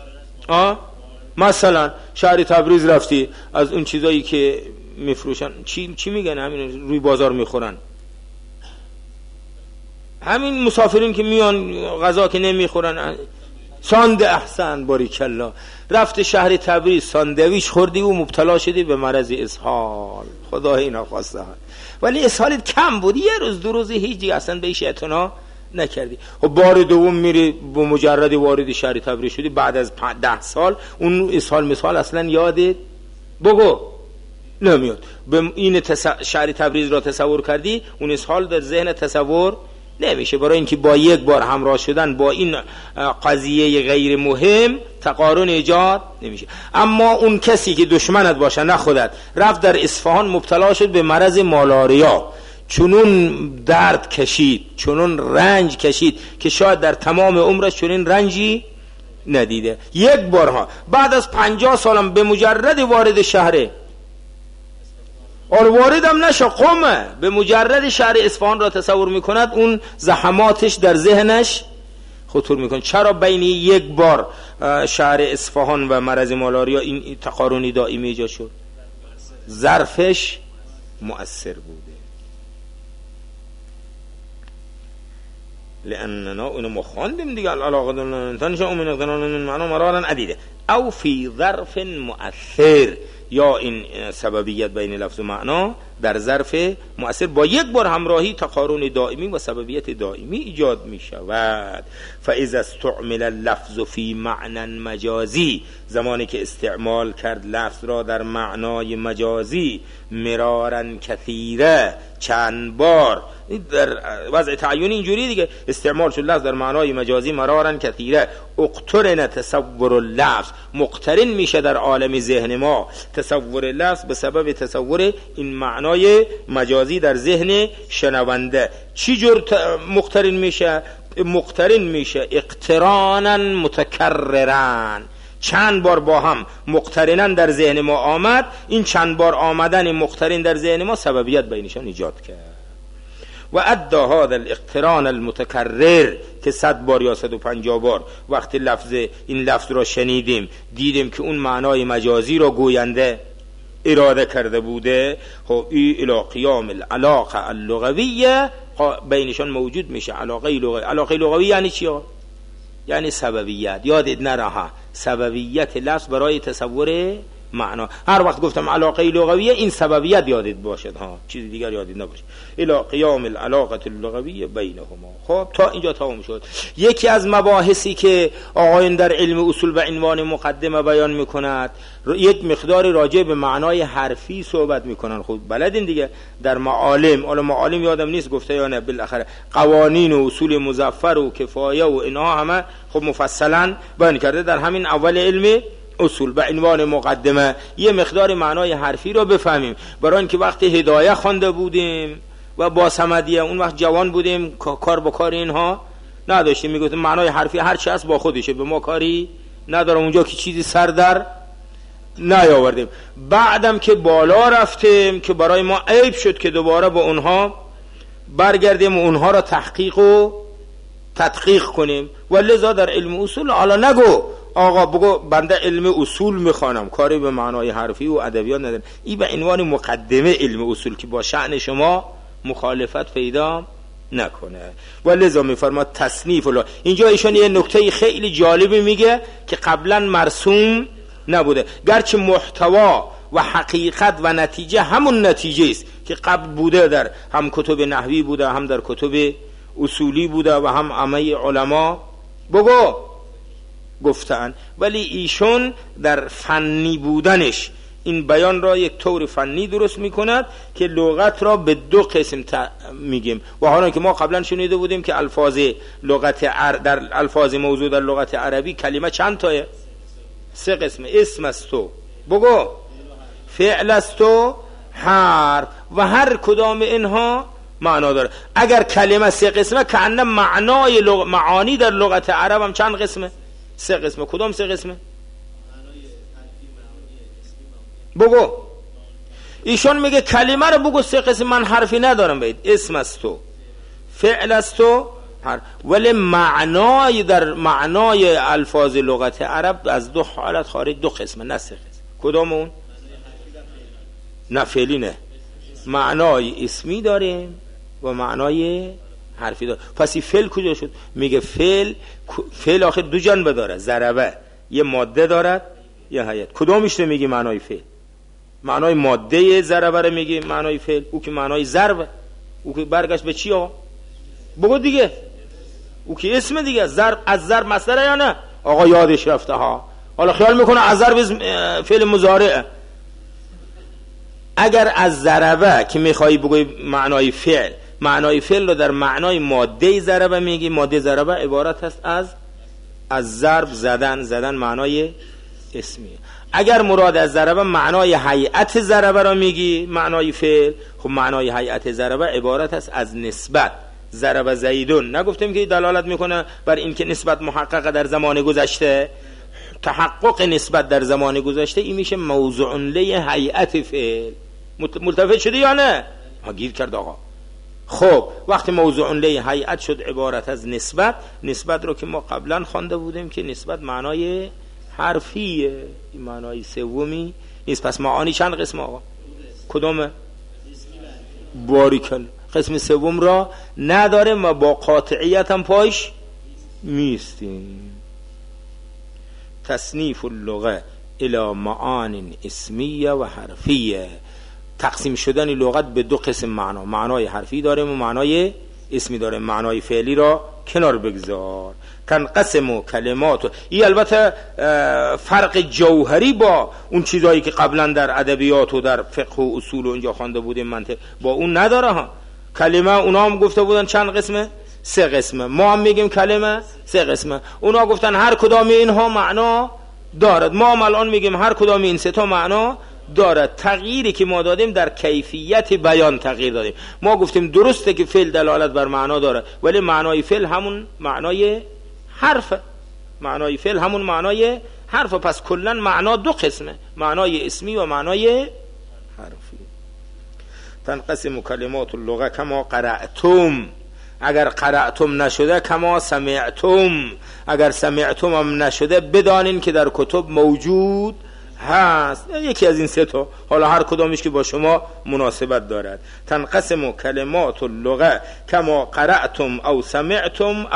مثلا شهر تبریز رفتی، از اون چیزایی که میفروشن چی میگن، همین روی بازار میخورن، همین مسافرین که میان غذا که نمیخورن، ساند احسن باریکالله، رفت شهر تبریز ساندویچ خوردی و مبتلا شدی به مرض اسهال، خدای ناخواسته، ولی اسهالت کم بود، یه روز دو روز هیچی اصلا بهش اعتنا نکردی. خب بار دوم میری با مجرد وارد شهر تبریز شدی، بعد از 10 سال اون اسهال مثال اصلا یادت بگو نمیاد. به این شهر تبریز را تصور کردی، اون اسهال در ذهن تصور نمیشه، برای اینکه با یک بار همراه شدن با این قضیه غیر مهم تقارن ایجاد نمیشه. اما اون کسی که دشمنت باشه نه خودت، رفت در اصفهان مبتلا شد به مرض مالاریا، چنون درد کشید، چنون رنج کشید که شاید در تمام عمرش چنین رنجی ندیده. یک بارها بعد از 50 سالم به مجرد وارد شهره، واردم نشه، قمه، به مجرد شهر اصفهان را تصور میکند، اون زحماتش در ذهنش خطور میکنه. چرا بین یک بار شهر اصفهان و مرض مالاریا این تقارنی دائمی ایجاد شد؟ ظرفش مؤثر بوده. لاننا اونو ما خواندیم دیگه، العلاقه دلنتانش امین اقتنان معنا مرارن عدیده او فی ظرف مؤثر، یا این سببیت بین لفظ و معنا در ظرف مؤثر با یک بار همراهی تقارن دائمی و سببیت دائمی ایجاد می شود. فاذا استعمل اللفظ فی معنی مجازی، زمانی که استعمال کرد لفظ را در معنای مجازی، مرارن کثیره، چند بار، در وضع تعیینی اینجوری دیگه، استعمال شد لفظ در معنای مجازی مرارن کثیره، اقترن تصور اللفظ، مقترن میشه در عالم ذهن ما تصور لفظ به سبب تصور این معنای مجازی در ذهن شنونده. چی جور مقترن میشه؟ مقترن میشه اقترانا متکررن، چند بار با هم مقترنن در ذهن ما آمد، این چند بار آمدن مقترن در ذهن ما سببیت بینشان ایجاد کرد. و ادى هذا الاقتران المتکرر، که 100 بار یا 150 بار وقتی این لفظ را شنیدیم دیدیم که اون معنای مجازی را گوینده اراده کرده بوده، خب این الى قیام العلاقه اللغویه بینشان موجود میشه. علاقه لغوی یعنی چی؟ یعنی سببیت. یادت نره سببیت لفظ برای تصور معنا. هر وقت گفتم علاقه لغویه این سببیت یادت باشد، چیز دیگر یادت نباشه. الی قیام العلاقه اللغویه بینهما. خب تا اینجا تمام شد. یکی از مباحثی که آقایان در علم اصول به عنوان مقدمه بیان میکند، یک مقدار راجع به معنای حرفی صحبت میکنن. خب بلدین دیگه در معالم یادم نیست گفته یا نه، بالاخره قوانین و اصول مظفر و کفایه و اینها همه خب مفصلا بیان کرده در همین اول علم اصول به عنوان مقدمه. یه مقدار معنای حرفی رو بفهمیم، برای اینکه وقتی هدایه خوانده بودیم و با صمدیه اون وقت جوان بودیم، کار با کار اینها نداشتیم، میگفتیم معنای حرفی هر چی هست با خودشه، به ما کاری نداره، اونجا که چیزی سر در نیاوردیم. بعدم که بالا رفتیم که برای ما عیب شد که دوباره با اونها برگردیم و اونها را تحقیق و تدقیق کنیم. و لذا در علم اصول حالا نگو آقا بگو بنده علم اصول میخوانم، کاری به معنای حرفی و ادبیات ندارم. این به عنوان مقدمه علم اصول که با شأن شما مخالفت پیدا نکنه. و لذا میفرماد تصنیف الله. اینجا ایشان یه نکته خیلی جالبی میگه که قبلا مرسوم نبوده، گرچه محتوا و حقیقت و نتیجه همون نتیجه است که قبل بوده، در هم کتب نحوی بوده، هم در کتب اصولی بوده و هم عامه علما گفتن، ولی ایشون در فنی بودنش این بیان را یک طور فنی درست میکند که لغت را به 2 قسم میگیم. و حالا که ما قبلا شنیده بودیم که الفاظ لغت در الفاظ موضوع در لغت عربی کلمه چند تاه؟ 3 قسم. اسم است و فعل است و حرف، و هر کدام اینها معنا داره. اگر کلمه 3 قسمه کأنه معانی در لغت عرب هم چند قسمه؟ 3 قسمه. کدام 3 قسمه؟ بگو. ایشون میگه کلمه رو بگو 3 قسم، من حرفی ندارم بید. اسم است و فعل است و حرف. ولی معنای در معنای الفاظ لغت عرب از 2 حالت خارج 2 قسمه، نه 3 قسم. کدام اون؟ نه فعلی نه، معنای اسمی داریم و معنای حرفی داره. پس این فعل کجا شد؟ میگه فعل آخر 2 جنبه داره، ضربه یه ماده دارد یه هیئت. کدومش رو میگی معنای فعل؟ معنای ماده ضربه رو میگی معنای فعل، او که معنای ضربه، او که برگشت به چی آقا؟ بگو دیگه. او که اسم دیگه. ضرب از ضرب مصدره یا نه؟ آقا یادش رفته ها، حالا خیال میکنه از ضرب فعل مضارعه. اگر از ضربه که میخوایی بگوی معنای فعل رو در معنای ماده ضربه میگی. ماده ضربه عبارت است از ضرب، زدن معنای اسمیه. اگر مراد از ضربه معنای هیئت ضربه را میگی، معنای فعل، خب معنای هیئت ضربه عبارت است از نسبت. ضربه زیدون نگفتیم که دلالت میکنه بر این که نسبت محقق در زمان گذشته، تحقق نسبت در زمان گذشته، این میشه موضوع لی هیئت فعل. ملتفت شدی یا نه؟ گیر کرد آقا. خب وقتی موضوع لی هیئت شد عبارت از نسبت، نسبت رو که ما قبلا خوانده بودیم که نسبت معنای حرفیه، این معنای سومی نیست. پس معانی چند قسم آقا؟ کدومه؟ باریکل. قسم سوم را نداره و با قاطعیت هم پاش میستیم. تصنیف اللغه الى معان اسمیه و حرفیه، تقسیم شدن لغت به دو قسم معنا، معنای حرفی داریم و معنای اسمی داریم. معنای فعلی را کنار بگذار. تنقسم کلمات، این البته فرق جوهری با اون چیزایی که قبلا در ادبیات و در فقه و اصول و اینجا خوانده بودیم منطق با اون نداره ها. کلمه اونا هم گفته بودن چند قسمه؟ 3 قسمه. ما هم میگیم کلمه 3 قسمه. اونا گفتن هر کدام اینها معنا دارد، ما هم الان میگیم هر کدام این 3 تا معنا دارد. تغییری که ما دادیم در کیفیت بیان تغییر دادیم. ما گفتیم درسته که فعل دلالت بر معنا داره، ولی معنای فعل همون معنای حرفه. معنای فعل همون معنای حرفه. پس کلا معنا 2 قسمه، معنای اسمی و معنای حرفی. تنقسم کلمات اللغه کما قرأتم، اگر قرأتم نشده کما سمعتم، اگر سمعتم هم نشده بدانین که در کتب موجود هست. یکی از این 3 تا، حالا هر کدامش که با شما مناسبت دارد. تنقسم کلمات اللغه کما قرأتم او سمعتم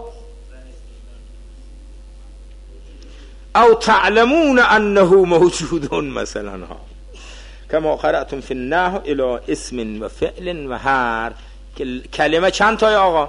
او تعلمون انه موجود، مثلا ها کما قرأتم فی النحو الى اسم و فعل و حرف. کلمه چند تای آقا؟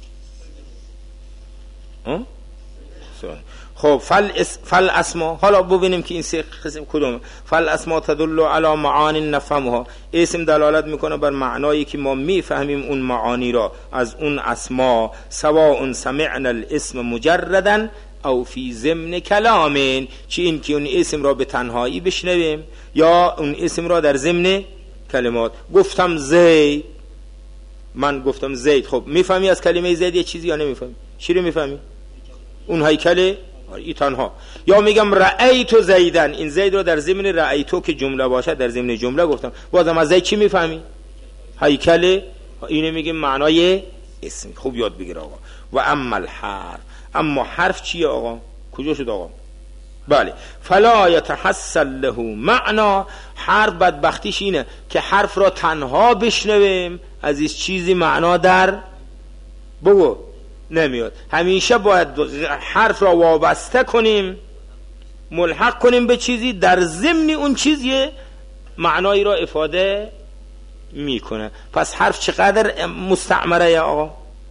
خب فل اسما، حالا ببینیم که این 3 قسم کدومه. فل اسما تدل علی معانی نفهمها، اسم دلالت میکنه بر معنایی که ما میفهمیم اون معانی را از اون اسما. سواء سمعنا الاسم مجردا او فی ضمن کلام، چی این که اون اسم را به تنهایی بشنویم یا اون اسم را در ضمن کلمات. گفتم زید، من گفتم زید، خب میفهمی از کلمه زید یه چیزی یا نمیفهمی؟ چی رو میفهمی؟ اون هیکل ای تنها. یا میگم رأیتو زیدن، این زید رو در ضمن رأیتو که جمله باشه در ضمن جمله گفتم، بازم از زید چی میفهمی؟ هیکل. اینو میگیم معنای اسم. خوب یاد بگیر آقا. و اما الحرف، اما حرف چیه آقا؟ کجا شد آقا؟ بله، فلا یتحصل له معنا. حرف بدبختیش اینه که حرف را تنها بشنویم، از این چیزی معنا در بگو نمیاد. همیشه باید حرف را وابسته کنیم، ملحق کنیم به چیزی، در ضمن اون چیزی معنایی را افاده میکنه. پس حرف چقدر مستعمره یا آقا؟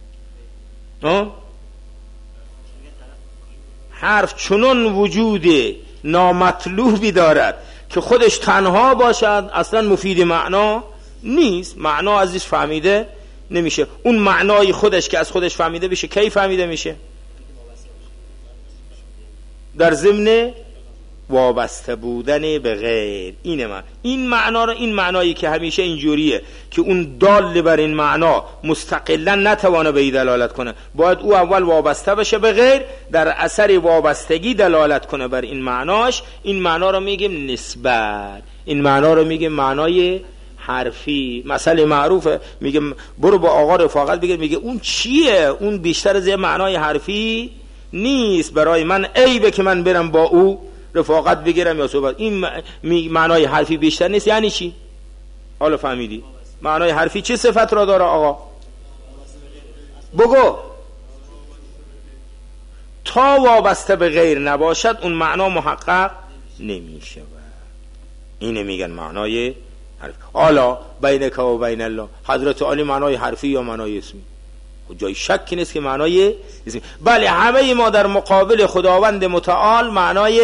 حرف چنون وجود نامطلوبی دارد که خودش تنها باشد اصلا مفید معنا نیست، معنا ازش فهمیده نمیشه. اون معنای خودش که از خودش فهمیده بشه کی فهمیده میشه؟ در ضمن وابسته بودن به غیر. این معنا رو، این معنایی که همیشه اینجوریه که اون دال بر این معنا مستقلا نتوانه به دلالت کنه، باید او اول وابسته بشه به غیر، در اثر وابستگی دلالت کنه بر این معناش. این معنا رو میگیم نسبت، این معنا رو میگیم معنای حرفی. مسئله معروفه، میگه برو با آقا رفاقت بگیر، میگه اون چیه؟ اون بیشتر از معنای حرفی نیست برای من، عیبه که من برم با او رفاقت بگیرم یا صحبت. این معنای حرفی بیشتر نیست. یعنی چی؟ حالا فهمیدی؟ معنای حرفی چه صفت را داره آقا؟ بگو. تا وابسته به غیر نباشد اون معنا محقق نمیشه. اینه میگن معنای حرفی. حالا بینک و بین الله، حضرت علی معنای حرفی یا معنای اسمی؟ جای شکی نیست که معنای اسمی. بله، همه ما در مقابل خداوند متعال معنای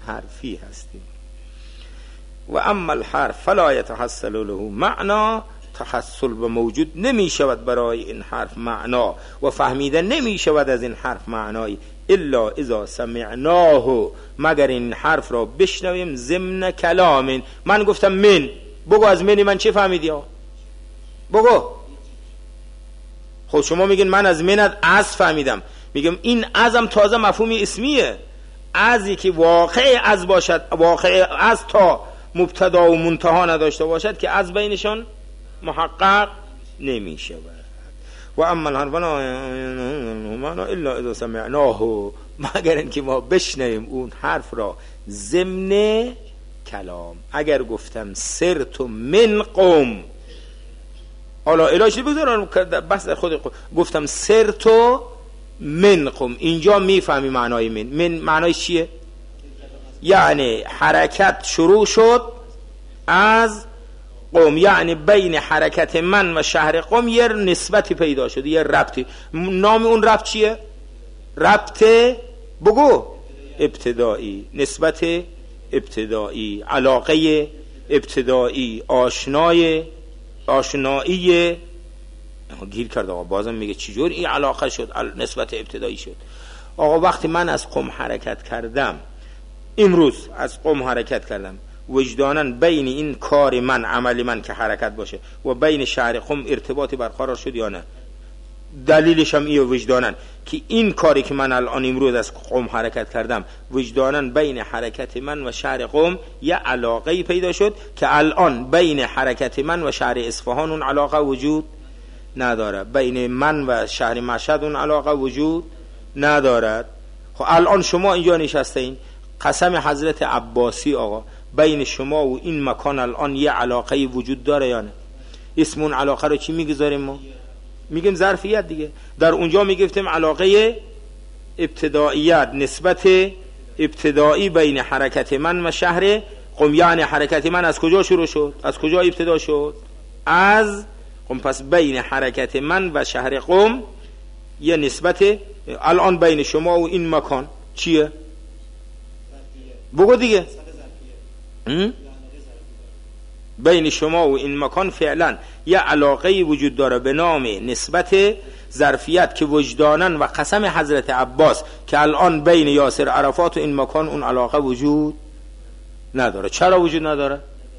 حرفی هستیم. و اما الحرف فلا يتحصل له معنا تحصل و موجود نمی شود برای این حرف معنا و فهمیده نمی شود از این حرف معنایی الا اذا سمعناه، مگر این حرف را بشنویم ضمن کلام. من گفتم من، بگو از منی من چه فهمیدی ها؟ بگو. خب شما میگین من از من از فهمیدم، میگم این ازم تازه مفهومی اسمیه. ازی که واقع از باشد، واقع از تا مبتدا و منتها نداشته باشد که از بینشان محقق نمی شود. و اما الحرف الا اذا سمعناه، مگر اینکه ما بشنویم اون حرف را ضمن کلام. اگر گفتم سرت من قوم، حالا الهی بذارم بس در خود گفتم سرت من قوم، اینجا میفهمی معنای من معنای چیه؟ یعنی حرکت شروع شد از قوم، یعنی بین حرکت من و شهر قوم یه نسبتی پیدا شد، یه ربطی. نام اون ربط چیه؟ ربط بگو ابتدایی، نسبت ابتدایی، علاقه ابتدایی، آشنایی. گیر کرد آقا، بازم میگه چجور این علاقه شد، نسبت ابتدایی شد. آقا وقتی من از قم حرکت کردم، امروز از قم حرکت کردم، وجداناً بین این کار من، عمل من که حرکت باشه و بین شهر قم ارتباطی برقرار شد یا نه؟ دلیلش هم ایه وجداناً که این کاری که من الان امروز از قم حرکت کردم، وجداناً بین حرکت من و شهر قم یه علاقه پیدا شد که الان بین حرکت من و شهر اصفهان اون علاقه وجود نداره، بین من و شهر مشهد اون علاقه وجود ندارد. خب الان شما اینجا نشستین، قسم حضرت عباسی آقا، بین شما و این مکان الان یه علاقه وجود داره یا نه؟ اسم اون علاقه رو چی میگذاریم ما؟ میگیم ظرفیت دیگه. در اونجا میگفتیم علاقه ابتداییت، نسبت ابتدایی بین حرکت من و شهر قم. یعنی حرکت من از کجا شروع شد؟ از کجا ابتدا شد؟ از قم. پس بین حرکت من و شهر قم یه نسبت الان بین شما و این مکان چیه؟ بگو دیگه. بین شما و این مکان فعلا یه علاقه وجود داره به نام نسبت ظرفیت که وجدانن و قسم حضرت عباس که الان بین یاسر عرفات و این مکان اون علاقه وجود نداره. چرا وجود نداره؟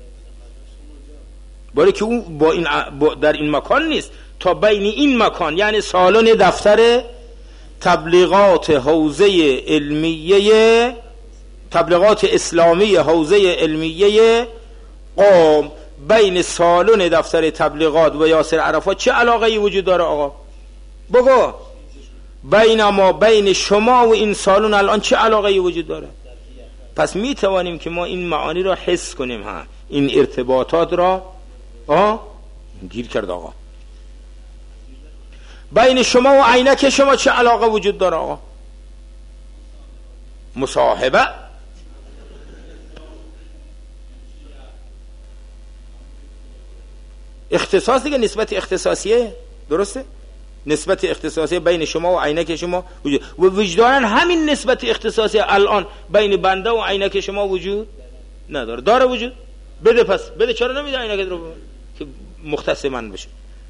برای که اون در این مکان نیست، تا بین این مکان یعنی سالن دفتر تبلیغات حوزه علمیه، تبلیغات اسلامی حوزه علمیه قم، بین سالن دفتر تبلیغات و یاسر عرفات چه علاقه‌ای وجود داره آقا؟ بگو. بین شما و این سالن الان چه علاقه‌ای وجود داره؟ پس می توانیم که ما این معانی را حس کنیم، ها این ارتباطات را گیر کرد آقا. بین شما و عینک شما چه علاقه وجود داره آقا؟ مصاحبه. اختصاص دیگه، نسبت اختصاصیه، درسته؟ نسبت اختصاصی بین شما و عینک شما وجود و وجداناً همین نسبت اختصاصی الان بین بنده و عینک شما وجود نداره. داره وجود؟ بده. پس بده. چرا نمیده عینکت رو که مختص من بشه؟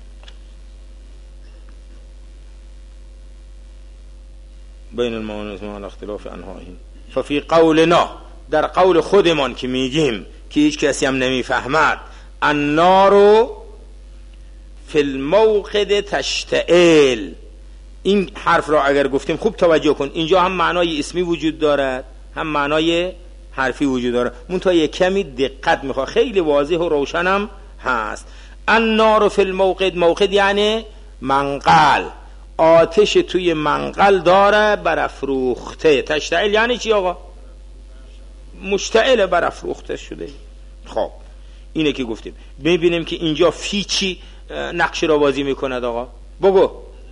بین المعانی و اختلاف انواعه. ففی قولنا، در قول خودمان که میگیم که هیچ کسی هم نمیفهمد، النار فی الموقد تشتعل، این حرف را اگر گفتیم خوب توجه کن، اینجا هم معنای اسمی وجود دارد هم معنای حرفی وجود داره، منتها یک کمی دقت میخواد، خیلی واضح و روشنم هست. النار فی الموقد، موقد یعنی منقل، آتش توی منقل داره برافروخته. تشتعل یعنی چی آقا؟ مشتعل، برافروخته شده. خب اینه که گفتیم. میبینیم که اینجا فی چی نقش را بازی میکند آقا؟ بگو.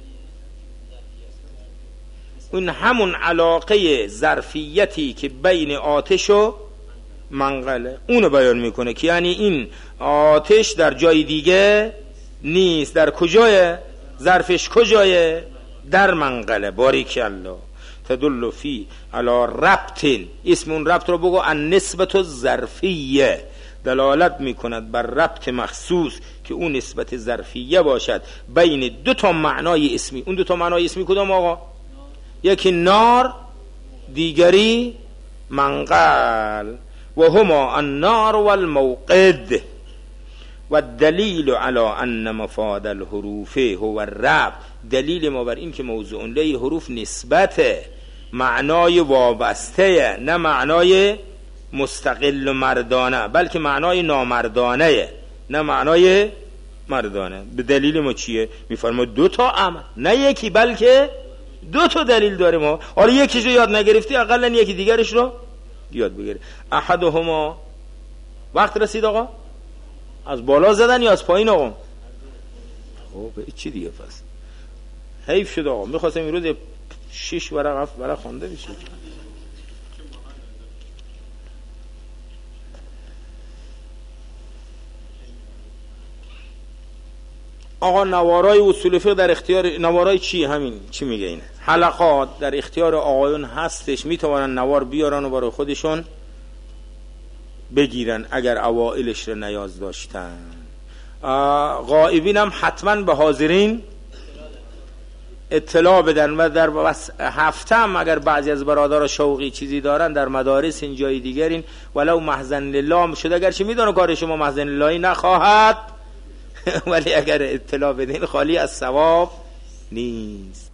اون همون علاقه ظرفیتی که بین آتش و منقله اونو بیان میکنه که یعنی این آتش در جای دیگه نیست. در کجایه؟ ظرفش کجایه؟ در منقله. باریکالله. تدل فی علی ربط، اسم اون ربط رو بگو، النسبت الظرفیه، دلالت میکند بر ربط مخصوص که اون نسبت ظرفیه باشد بین دو تا معنای اسمی. اون دو تا معنای اسمی کدام آقا؟ یکی نار، دیگری منقل. و هما النار والموقد و الدلیل علی ان مفاد الحروف هو الربط. دلیل ما بر این که موضوع لی حروف نسبت معنای وابسته، نه معنای مستقل و مردانه، بلکه معنای نامردانه نه معنای مردانه. به دلیل ما چیه؟ میفرما دو تا امر، نه یکی بلکه دو تا دلیل داریم ما. حالا یکیشو یاد نگرفتی اقلا یکی دیگرش رو یاد بگیری. احدهما وقت رسید آقا؟ از بالا زدن یا از پایین آقا؟ خب چی دیگه پس؟ حیف شد آقا، میخواستم این روز 6 ورق 7 ورق خوانده بشه. آقا نوارای اصول فقه در اختیار نوارای چی؟ همین چی میگه اینه؟ حلقات در اختیار آقایون هستش، میتوانن نوار بیارن و برای خودشون بگیرن اگر اوائلش رو نیاز داشتن. غائبین هم حتما به حاضرین اطلاع بدن و در هفته هم اگر بعضی از برادر شوقی چیزی دارن در مدارس این جای دیگرین ولو محضن لله شده، اگرچه میدونه کار شما محضن لله نخواهد ولی اگر اطلاع بدین خالی از ثواب نیست.